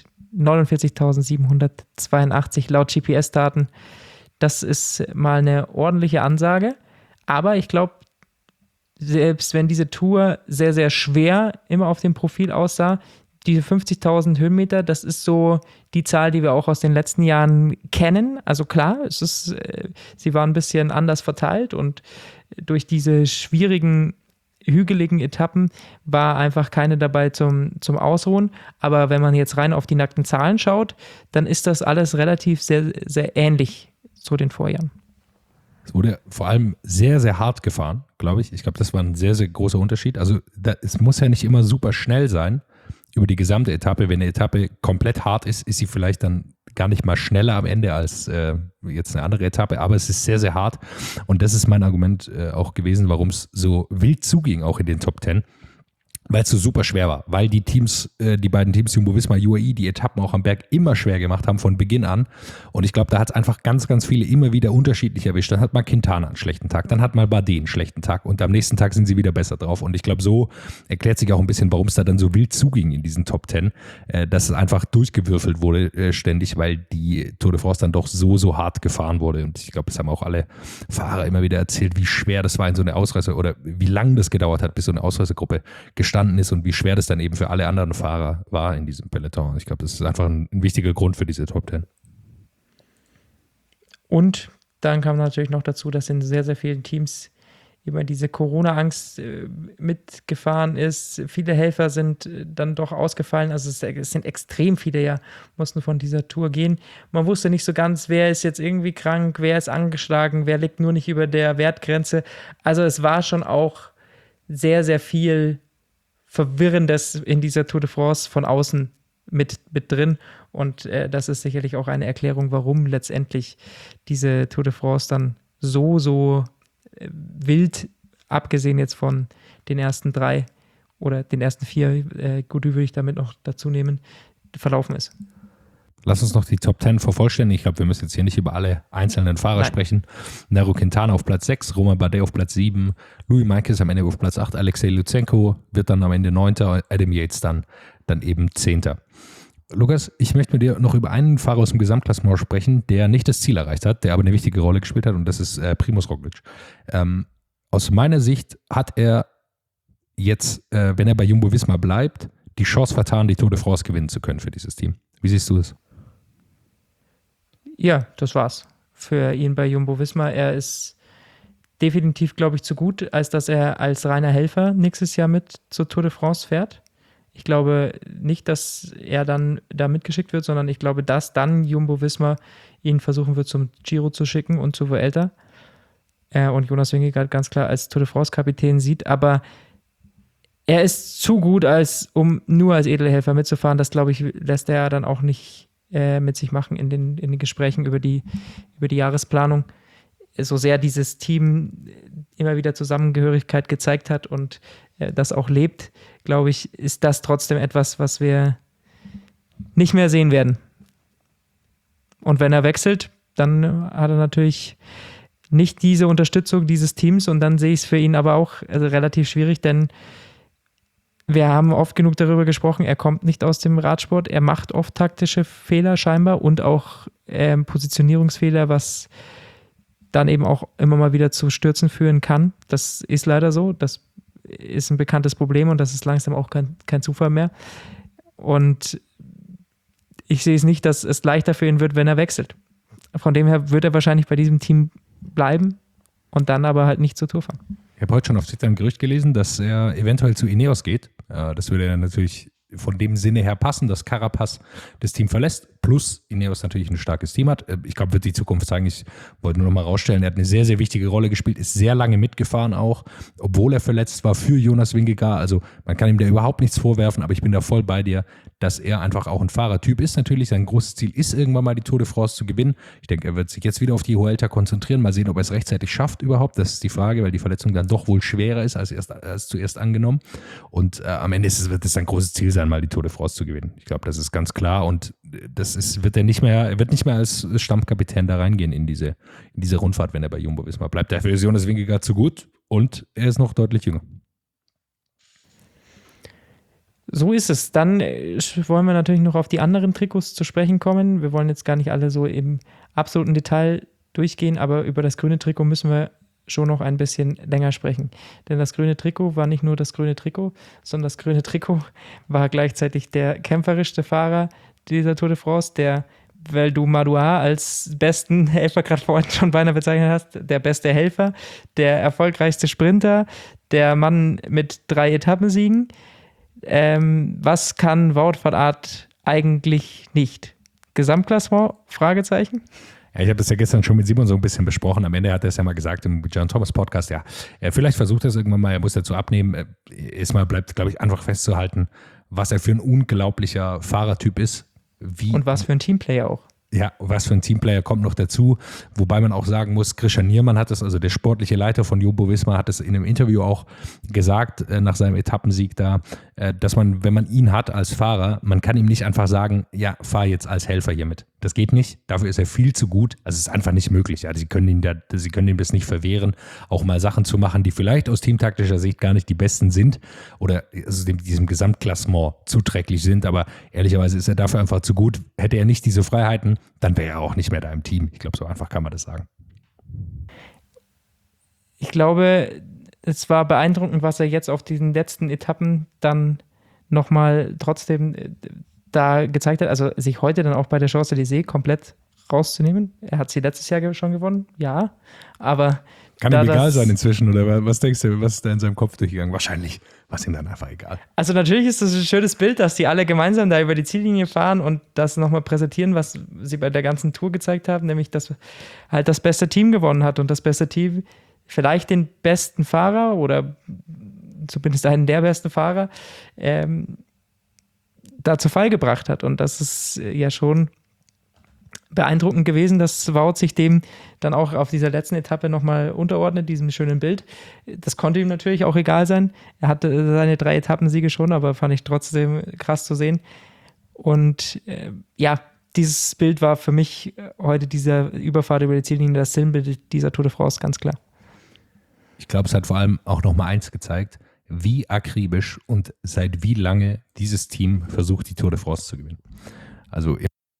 49.782 laut GPS-Daten. Das ist mal eine ordentliche Ansage. Aber ich glaube, selbst wenn diese Tour sehr, sehr schwer immer auf dem Profil aussah, diese 50.000 Höhenmeter, das ist so die Zahl, die wir auch aus den letzten Jahren kennen. Also klar, sie waren ein bisschen anders verteilt und durch diese schwierigen, hügeligen Etappen war einfach keine dabei zum Ausruhen. Aber wenn man jetzt rein auf die nackten Zahlen schaut, dann ist das alles relativ sehr, sehr ähnlich zu den Vorjahren. Es wurde vor allem sehr, sehr hart gefahren, glaube ich. Ich glaube, das war ein sehr, sehr großer Unterschied. Also es muss ja nicht immer super schnell sein über die gesamte Etappe. Wenn eine Etappe komplett hart ist, ist sie vielleicht dann gar nicht mal schneller am Ende als jetzt eine andere Etappe, aber es ist sehr, sehr hart. Und das ist mein Argument auch gewesen, warum es so wild zuging, auch in den Top 10. Weil es so super schwer war, weil die beiden Teams, Jumbo-Visma, UAE, die Etappen auch am Berg immer schwer gemacht haben von Beginn an. Und ich glaube, da hat es einfach ganz, ganz viele immer wieder unterschiedlich erwischt. Dann hat mal Quintana einen schlechten Tag, dann hat mal Bardet einen schlechten Tag und am nächsten Tag sind sie wieder besser drauf. Und ich glaube, so erklärt sich auch ein bisschen, warum es da dann so wild zuging in diesen Top 10, dass es einfach durchgewürfelt wurde ständig, weil die Tour de France dann doch so hart gefahren wurde. Und ich glaube, das haben auch alle Fahrer immer wieder erzählt, wie schwer das war in so eine Ausreise oder wie lang das gedauert hat, bis so eine Ausreisegruppe gestanden ist und wie schwer das dann eben für alle anderen Fahrer war in diesem Peloton. Ich glaube, das ist einfach ein wichtiger Grund für diese Top 10. Und dann kam natürlich noch dazu, dass in sehr, sehr vielen Teams immer diese Corona-Angst mitgefahren ist. Viele Helfer sind dann doch ausgefallen. Also es sind extrem viele mussten von dieser Tour gehen. Man wusste nicht so ganz, wer ist jetzt irgendwie krank, wer ist angeschlagen, wer liegt nur nicht über der Wertgrenze. Also es war schon auch sehr, sehr viel Verwirrendes in dieser Tour de France von außen mit drin. Und das ist sicherlich auch eine Erklärung, warum letztendlich diese Tour de France dann so wild, abgesehen jetzt von den ersten 3 oder den ersten 4, Gaudu würde ich damit noch dazu nehmen, verlaufen ist. Lass uns noch die Top 10 vervollständigen. Ich glaube, wir müssen jetzt hier nicht über alle einzelnen Fahrer sprechen. Nairo Quintana auf Platz 6, Romain Bardet auf Platz 7, Louis Meintjes am Ende auf Platz 8, Alexei Lutsenko wird dann am Ende 9., Adam Yates dann eben 10. Lukas, ich möchte mit dir noch über einen Fahrer aus dem Gesamtklassement sprechen, der nicht das Ziel erreicht hat, der aber eine wichtige Rolle gespielt hat und das ist Primož Roglič. Aus meiner Sicht hat er jetzt, wenn er bei Jumbo-Visma bleibt, die Chance vertan, die Tour de France gewinnen zu können für dieses Team. Wie siehst du das? Ja, das war's für ihn bei Jumbo-Visma. Er ist definitiv, glaube ich, zu gut, als dass er als reiner Helfer nächstes Jahr mit zur Tour de France fährt. Ich glaube nicht, dass er dann da mitgeschickt wird, sondern ich glaube, dass dann Jumbo-Visma ihn versuchen wird, zum Giro zu schicken und zu Vuelta. Und Jonas Vingegaard ganz klar als Tour de France-Kapitän sieht. Aber er ist zu gut, um nur als Edelhelfer mitzufahren. Das, glaube ich, lässt er dann auch nicht mit sich machen in den Gesprächen über die Jahresplanung. So sehr dieses Team immer wieder Zusammengehörigkeit gezeigt hat und das auch lebt, glaube ich, ist das trotzdem etwas, was wir nicht mehr sehen werden. Und wenn er wechselt, dann hat er natürlich nicht diese Unterstützung dieses Teams und dann sehe ich es für ihn aber auch relativ schwierig, denn wir haben oft genug darüber gesprochen, er kommt nicht aus dem Radsport, er macht oft taktische Fehler scheinbar und auch Positionierungsfehler, was dann eben auch immer mal wieder zu Stürzen führen kann. Das ist leider so, das ist ein bekanntes Problem und das ist langsam auch kein Zufall mehr. Und ich sehe es nicht, dass es leichter für ihn wird, wenn er wechselt. Von dem her wird er wahrscheinlich bei diesem Team bleiben und dann aber halt nicht zur Tour fahren. Ich habe heute schon auf Twitter ein Gerücht gelesen, dass er eventuell zu Ineos geht. Das würde ja natürlich von dem Sinne her passen, dass Carapaz das Team verlässt, plus Ineos natürlich ein starkes Team hat. Ich glaube, wird die Zukunft zeigen. Ich wollte nur noch mal rausstellen, er hat eine sehr, sehr wichtige Rolle gespielt, ist sehr lange mitgefahren auch, obwohl er verletzt war für Jonas Vingegaard. Also man kann ihm da überhaupt nichts vorwerfen, aber ich bin da voll bei dir, dass er einfach auch ein Fahrertyp ist natürlich. Sein großes Ziel ist, irgendwann mal die Tour de France zu gewinnen. Ich denke, er wird sich jetzt wieder auf die Vuelta konzentrieren. Mal sehen, ob er es rechtzeitig schafft überhaupt. Das ist die Frage, weil die Verletzung dann doch wohl schwerer ist als zuerst angenommen. Und am Ende wird es sein großes Ziel sein, mal die Tour de France zu gewinnen. Ich glaube, das ist ganz klar. Und wird nicht mehr als Stammkapitän da reingehen in diese Rundfahrt, wenn er bei Jumbo-Visma bleibt. Dafür ist Jonas Vingegaard zu gut und er ist noch deutlich jünger. So ist es. Dann wollen wir natürlich noch auf die anderen Trikots zu sprechen kommen. Wir wollen jetzt gar nicht alle so im absoluten Detail durchgehen, aber über das grüne Trikot müssen wir schon noch ein bisschen länger sprechen. Denn das grüne Trikot war nicht nur das grüne Trikot, sondern das grüne Trikot war gleichzeitig der kämpferischste Fahrer dieser Tour de France, der, weil du Madouas als besten Helfer gerade vorhin schon beinahe bezeichnet hast, der beste Helfer, der erfolgreichste Sprinter, der Mann mit 3 Etappensiegen. Was kann Wout van Aert eigentlich nicht? Gesamtklassement? Fragezeichen? Ja, ich habe das ja gestern schon mit Simon so ein bisschen besprochen. Am Ende hat er es ja mal gesagt im John Thomas Podcast. Ja, vielleicht versucht er es irgendwann mal, er muss dazu abnehmen. Erstmal bleibt, glaube ich, einfach festzuhalten, was er für ein unglaublicher Fahrertyp ist. Und was für ein Teamplayer auch. Ja, was für ein Teamplayer kommt noch dazu, wobei man auch sagen muss, Christian Niermann hat es, also der sportliche Leiter von Jumbo-Visma, hat es in einem Interview auch gesagt, nach seinem Etappensieg da, dass man, wenn man ihn hat als Fahrer, man kann ihm nicht einfach sagen, ja, fahr jetzt als Helfer hier mit. Das geht nicht, dafür ist er viel zu gut, also es ist einfach nicht möglich. Ja. Sie können ihm das nicht verwehren, auch mal Sachen zu machen, die vielleicht aus teamtaktischer Sicht gar nicht die besten sind oder also diesem Gesamtklassement zuträglich sind, aber ehrlicherweise ist er dafür einfach zu gut. Hätte er nicht diese Freiheiten, dann wäre er auch nicht mehr da im Team. Ich glaube, so einfach kann man das sagen. Ich glaube, es war beeindruckend, was er jetzt auf diesen letzten Etappen dann nochmal trotzdem da gezeigt hat. Also sich heute dann auch bei der Champs-Élysées komplett rauszunehmen. Er hat sie letztes Jahr schon gewonnen, ja. Aber kann ihm egal sein inzwischen, oder was denkst du, was ist da in seinem Kopf durchgegangen? Wahrscheinlich war es ihm dann einfach egal. Also natürlich ist das ein schönes Bild, dass die alle gemeinsam da über die Ziellinie fahren und das nochmal präsentieren, was sie bei der ganzen Tour gezeigt haben, nämlich dass halt das beste Team gewonnen hat und das beste Team vielleicht den besten Fahrer oder zumindest einen der besten Fahrer da zu Fall gebracht hat. Und das ist ja schon beeindruckend gewesen, dass Wout sich dem dann auch auf dieser letzten Etappe nochmal unterordnet, diesem schönen Bild. Das konnte ihm natürlich auch egal sein. Er hatte seine 3 Etappensiege schon, aber fand ich trotzdem krass zu sehen. Und dieses Bild war für mich heute dieser Überfahrt über die Ziellinie das Sinnbild dieser Tour de France, ganz klar. Ich glaube, es hat vor allem auch nochmal eins gezeigt, wie akribisch und seit wie lange dieses Team versucht, die Tour de France zu gewinnen. Also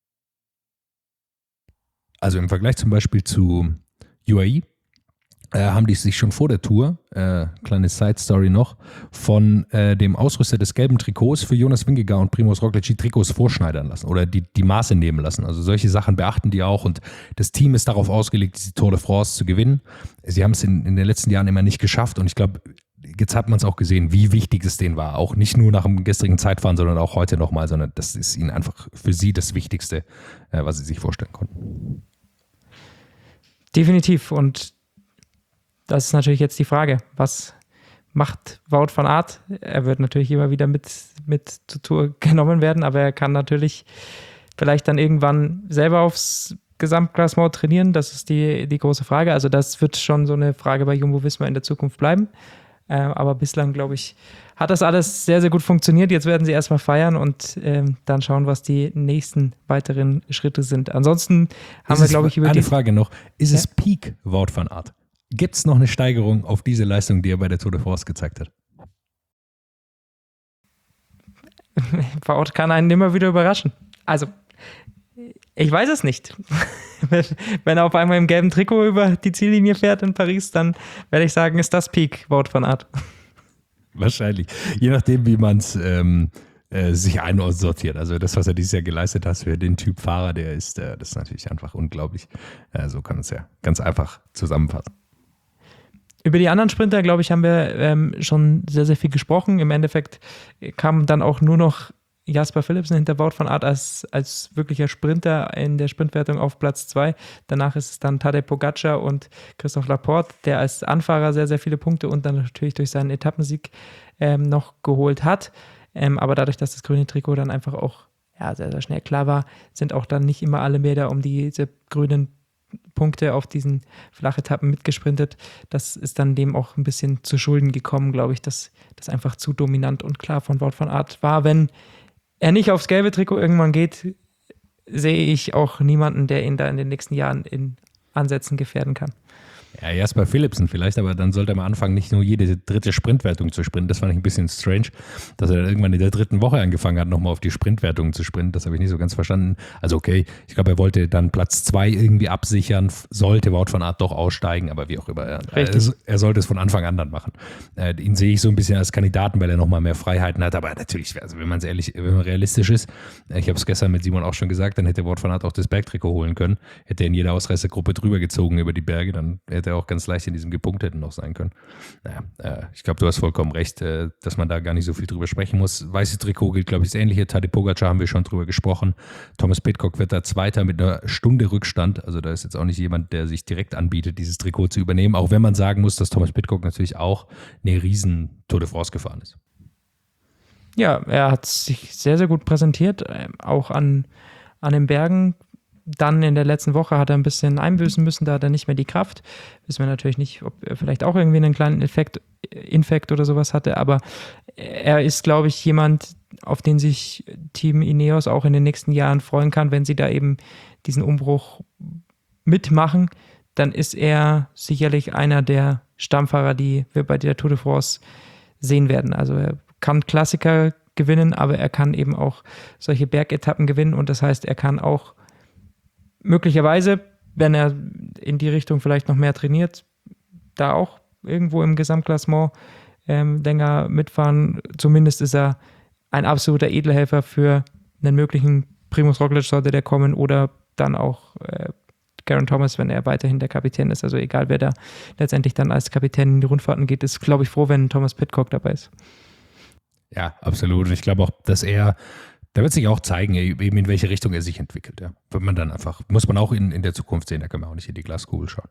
im Vergleich zum Beispiel zu UAE haben die sich schon vor der Tour, kleine Side-Story noch, von dem Ausrüster des gelben Trikots für Jonas Vingegaard und Primož Roglič die Trikots vorschneidern lassen oder die Maße nehmen lassen. Also solche Sachen beachten die auch und das Team ist darauf ausgelegt, die Tour de France zu gewinnen. Sie haben es in den letzten Jahren immer nicht geschafft und ich glaube, jetzt hat man es auch gesehen, wie wichtig es denen war. Auch nicht nur nach dem gestrigen Zeitfahren, sondern auch heute nochmal, sondern das ist ihnen einfach für sie das Wichtigste, was sie sich vorstellen konnten. Definitiv. Und das ist natürlich jetzt die Frage, was macht Wout van Aert? Er wird natürlich immer wieder mit zur Tour genommen werden, aber er kann natürlich vielleicht dann irgendwann selber aufs Gesamtklassement trainieren. Das ist die große Frage. Also das wird schon so eine Frage bei Jumbo-Visma in der Zukunft bleiben. Aber bislang, glaube ich, hat das alles sehr, sehr gut funktioniert. Jetzt werden sie erstmal feiern und dann schauen, was die nächsten weiteren Schritte sind. Ansonsten haben wir, glaube ich, über eine Frage noch. Ist es Peak Wout van Aert? Gibt es noch eine Steigerung auf diese Leistung, die er bei der Tour de France gezeigt hat? Wout kann einen immer wieder überraschen. Also, ich weiß es nicht. Wenn er auf einmal im gelben Trikot über die Ziellinie fährt in Paris, dann werde ich sagen, ist das Peak Wout van Aert. Wahrscheinlich. Je nachdem, wie man es sich einsortiert. Also das, was er dieses Jahr geleistet hat für den Typ Fahrer, das ist natürlich einfach unglaublich. So kann man es ja ganz einfach zusammenfassen. Über die anderen Sprinter, glaube ich, haben wir schon sehr, sehr viel gesprochen. Im Endeffekt kam dann auch nur noch Jasper Philipsen hinter Wout van Aert als wirklicher Sprinter in der Sprintwertung auf Platz 2. Danach ist es dann Tadej Pogačar und Christophe Laporte, der als Anfahrer sehr, sehr viele Punkte und dann natürlich durch seinen Etappensieg noch geholt hat. Aber dadurch, dass das grüne Trikot dann einfach auch sehr, sehr schnell klar war, sind auch dann nicht immer alle mehr da um diese grünen Punkte auf diesen Flachetappen mitgesprintet. Das ist dann dem auch ein bisschen zu Schulden gekommen, glaube ich, dass das einfach zu dominant und klar von Wout van Aert war. Wenn er nicht aufs gelbe Trikot irgendwann geht, sehe ich auch niemanden, der ihn da in den nächsten Jahren in Ansätzen gefährden kann. Ja, erst bei Philipsen vielleicht, aber dann sollte er mal anfangen, nicht nur jede dritte Sprintwertung zu sprinten. Das fand ich ein bisschen strange, dass er dann irgendwann in der dritten Woche angefangen hat, nochmal auf die Sprintwertungen zu sprinten. Das habe ich nicht so ganz verstanden. Also okay, ich glaube, er wollte dann Platz 2 irgendwie absichern, sollte Wout van Aert doch aussteigen, aber wie auch immer. Er sollte es von Anfang an dann machen. Ihn sehe ich so ein bisschen als Kandidaten, weil er nochmal mehr Freiheiten hat, aber natürlich, also wenn man realistisch ist, ich habe es gestern mit Simon auch schon gesagt, dann hätte Wout van Aert auch das Bergtrikot holen können, hätte er in jeder Ausreißergruppe drüber gezogen über die Berge, dann hätte er auch ganz leicht in diesem Gepunkteten noch sein können. Naja, ich glaube, du hast vollkommen recht, dass man da gar nicht so viel drüber sprechen muss. Weißes Trikot gilt, glaube ich, das Ähnliche. Tadej Pogačar haben wir schon drüber gesprochen. Thomas Pidcock wird da Zweiter mit einer Stunde Rückstand. Also da ist jetzt auch nicht jemand, der sich direkt anbietet, dieses Trikot zu übernehmen. Auch wenn man sagen muss, dass Thomas Pidcock natürlich auch eine riesen Tour de France gefahren ist. Ja, er hat sich sehr, sehr gut präsentiert, auch an den Bergen. Dann in der letzten Woche hat er ein bisschen einbüßen müssen, da hat er nicht mehr die Kraft. Wissen wir natürlich nicht, ob er vielleicht auch irgendwie einen kleinen Infekt oder sowas hatte, aber er ist, glaube ich, jemand, auf den sich Team Ineos auch in den nächsten Jahren freuen kann, wenn sie da eben diesen Umbruch mitmachen, dann ist er sicherlich einer der Stammfahrer, die wir bei der Tour de France sehen werden. Also er kann Klassiker gewinnen, aber er kann eben auch solche Bergetappen gewinnen und das heißt, er kann auch möglicherweise, wenn er in die Richtung vielleicht noch mehr trainiert, da auch irgendwo im Gesamtklassement länger mitfahren. Zumindest ist er ein absoluter Edelhelfer für einen möglichen Primož Roglič, sollte der kommen, oder dann auch Geraint Thomas, wenn er weiterhin der Kapitän ist. Also egal, wer da letztendlich dann als Kapitän in die Rundfahrten geht, ist, glaube ich, froh, wenn Thomas Pidcock dabei ist. Ja, absolut. Und ich glaube auch, dass da wird sich auch zeigen, eben in welche Richtung er sich entwickelt. Ja. Wird man dann einfach, muss man auch in der Zukunft sehen, da kann man auch nicht in die Glaskugel schauen.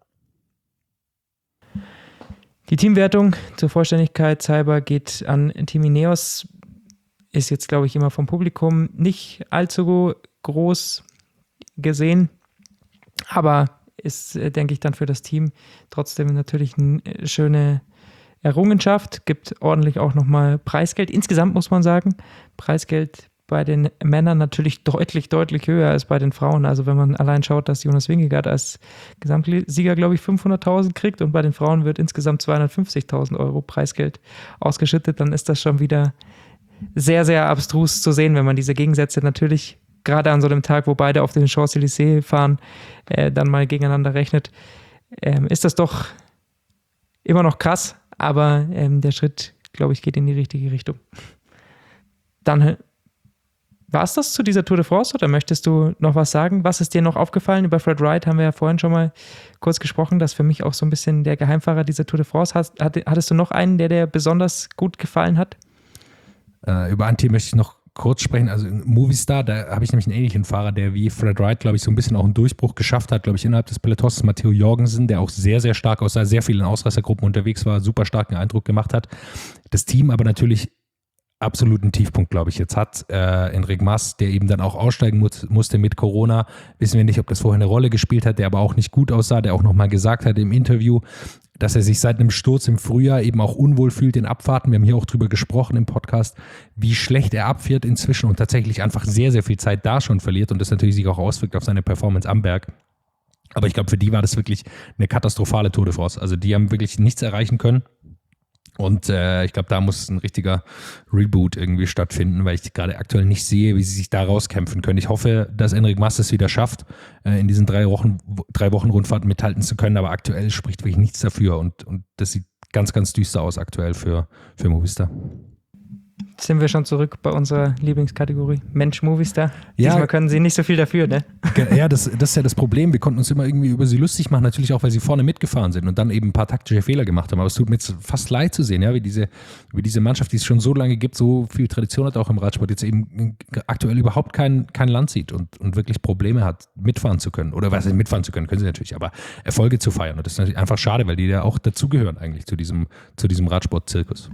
Die Teamwertung zur Vollständigkeit halber geht an Team Ineos. Ist jetzt, glaube ich, immer vom Publikum nicht allzu groß gesehen, aber ist, denke ich, dann für das Team trotzdem natürlich eine schöne Errungenschaft. Gibt ordentlich auch nochmal Preisgeld. Insgesamt muss man sagen, Preisgeld bei den Männern natürlich deutlich, deutlich höher als bei den Frauen. Also wenn man allein schaut, dass Jonas Vingegaard als Gesamtsieger, glaube ich, 500.000 kriegt und bei den Frauen wird insgesamt 250.000 Euro Preisgeld ausgeschüttet, dann ist das schon wieder sehr, sehr abstrus zu sehen, wenn man diese Gegensätze natürlich gerade an so einem Tag, wo beide auf den Champs-Élysées fahren, dann mal gegeneinander rechnet, ist das doch immer noch krass, aber der Schritt, glaube ich, geht in die richtige Richtung. Dann war es das zu dieser Tour de France oder möchtest du noch was sagen? Was ist dir noch aufgefallen? Über Fred Wright haben wir ja vorhin schon mal kurz gesprochen, das ist für mich auch so ein bisschen der Geheimfahrer dieser Tour de France. Hattest du noch einen, der dir besonders gut gefallen hat? Über ein Team möchte ich noch kurz sprechen. Also in Movistar, da habe ich nämlich einen ähnlichen Fahrer, der wie Fred Wright, glaube ich, so ein bisschen auch einen Durchbruch geschafft hat, glaube ich, innerhalb des Pelotons. Matteo Jorgensen, der auch sehr, sehr stark aussah, sehr viel in Ausreißergruppen unterwegs war, super starken Eindruck gemacht hat. Das Team aber natürlich absoluten Tiefpunkt, glaube ich, jetzt hat. Enric Mas, der eben dann auch aussteigen musste mit Corona, wissen wir nicht, ob das vorher eine Rolle gespielt hat, der aber auch nicht gut aussah, der auch nochmal gesagt hat im Interview, dass er sich seit einem Sturz im Frühjahr eben auch unwohl fühlt in Abfahrten. Wir haben hier auch drüber gesprochen im Podcast, wie schlecht er abfährt inzwischen und tatsächlich einfach sehr, sehr viel Zeit da schon verliert und das natürlich sich auch auswirkt auf seine Performance am Berg. Aber ich glaube, für die war das wirklich eine katastrophale Tour de France. Also die haben wirklich nichts erreichen können. Und ich glaube, da muss ein richtiger Reboot irgendwie stattfinden, weil ich gerade aktuell nicht sehe, wie sie sich da rauskämpfen können. Ich hoffe, dass Enric Mas es wieder schafft, in diesen 3 Wochen Rundfahrt mithalten zu können, aber aktuell spricht wirklich nichts dafür und das sieht ganz, ganz düster aus aktuell für Movistar. Sind wir schon zurück bei unserer Lieblingskategorie Mensch Movistar. Ja. Diesmal können sie nicht so viel dafür, ne? Ja, das ist ja das Problem. Wir konnten uns immer irgendwie über sie lustig machen, natürlich auch, weil sie vorne mitgefahren sind und dann eben ein paar taktische Fehler gemacht haben. Aber es tut mir jetzt fast leid zu sehen, ja, wie diese Mannschaft, die es schon so lange gibt, so viel Tradition hat auch im Radsport, jetzt eben aktuell überhaupt kein Land sieht und wirklich Probleme hat, mitfahren zu können. Oder was heißt mitfahren zu können, können sie natürlich, aber Erfolge zu feiern. Und das ist natürlich einfach schade, weil die ja auch dazugehören eigentlich zu diesem Radsport-Zirkus.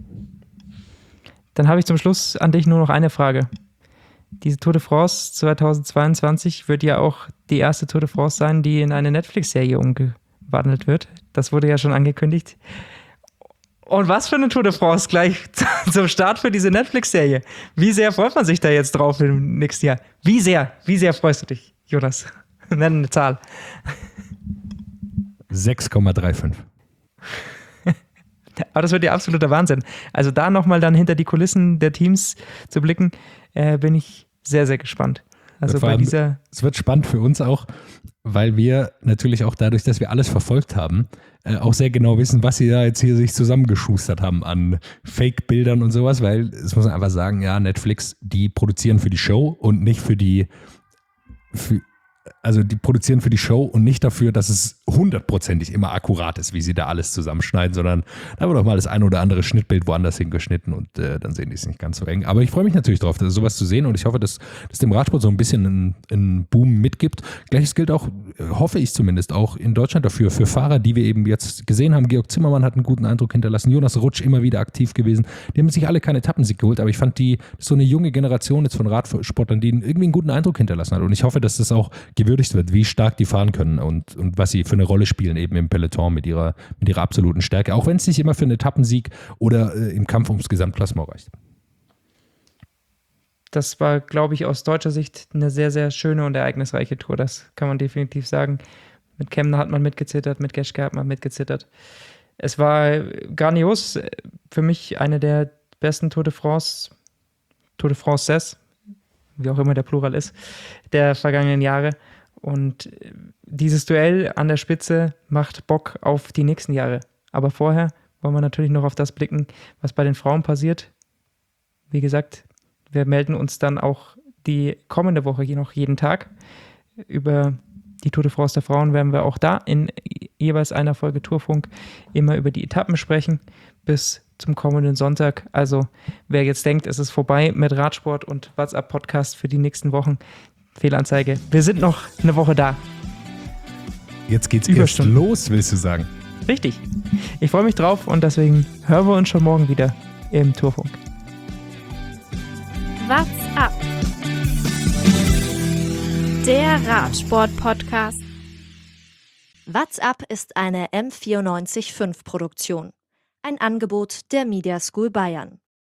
Dann habe ich zum Schluss an dich nur noch eine Frage. Diese Tour de France 2022 wird ja auch die erste Tour de France sein, die in eine Netflix-Serie umgewandelt wird. Das wurde ja schon angekündigt. Und was für eine Tour de France gleich zum Start für diese Netflix-Serie. Wie sehr freut man sich da jetzt drauf im nächsten Jahr? Wie sehr freust du dich, Jonas? Nenn eine Zahl. 6,35. Aber das wird ja absoluter Wahnsinn. Also da nochmal dann hinter die Kulissen der Teams zu blicken, bin ich sehr, sehr gespannt. Also bei dieser... Es wird spannend für uns auch, weil wir natürlich auch dadurch, dass wir alles verfolgt haben, auch sehr genau wissen, was sie da jetzt hier sich zusammengeschustert haben an Fake-Bildern und sowas, weil es muss man einfach sagen, ja, Netflix, die produzieren für die Show und nicht also die produzieren für die Show und nicht dafür, dass es 100%ig immer akkurat ist, wie sie da alles zusammenschneiden, sondern da wird auch mal das ein oder andere Schnittbild woanders hingeschnitten und dann sehen die es nicht ganz so eng. Aber ich freue mich natürlich drauf, sowas zu sehen und ich hoffe, dass dem Radsport so ein bisschen einen Boom mitgibt. Gleiches gilt auch, hoffe ich zumindest, auch in Deutschland dafür, für Fahrer, die wir eben jetzt gesehen haben. Georg Zimmermann hat einen guten Eindruck hinterlassen, Jonas Rutsch immer wieder aktiv gewesen. Die haben sich alle keine Etappensieg geholt, aber ich fand so eine junge Generation jetzt von Radsportlern, die irgendwie einen guten Eindruck hinterlassen hat und ich hoffe, dass das auch gewürdigt wird, wie stark die fahren können und was sie für eine Rolle spielen eben im Peloton mit ihrer absoluten Stärke, auch wenn es nicht immer für einen Etappensieg oder im Kampf ums Gesamtklassement reicht. Das war, glaube ich, aus deutscher Sicht eine sehr, sehr schöne und ereignisreiche Tour. Das kann man definitiv sagen. Mit Kemna hat man mitgezittert, mit Geschke hat man mitgezittert. Es war grandios. Für mich eine der besten Tour de Frances, wie auch immer der Plural ist, der vergangenen Jahre. Und dieses Duell an der Spitze macht Bock auf die nächsten Jahre. Aber vorher wollen wir natürlich noch auf das blicken, was bei den Frauen passiert. Wie gesagt, wir melden uns dann auch die kommende Woche noch jeden Tag. Über die Tour de France der Frauen werden wir auch da in jeweils einer Folge Tourfunk immer über die Etappen sprechen bis zum kommenden Sonntag. Also wer jetzt denkt, es ist vorbei mit Radsport und WhatsApp-Podcast für die nächsten Wochen, Fehlanzeige. Wir sind noch eine Woche da. Jetzt geht's erst los, willst du sagen? Richtig. Ich freue mich drauf und deswegen hören wir uns schon morgen wieder im Tourfunk. What's up? Der Radsport-Podcast. What's up ist eine M94.5 Produktion. Ein Angebot der Media School Bayern.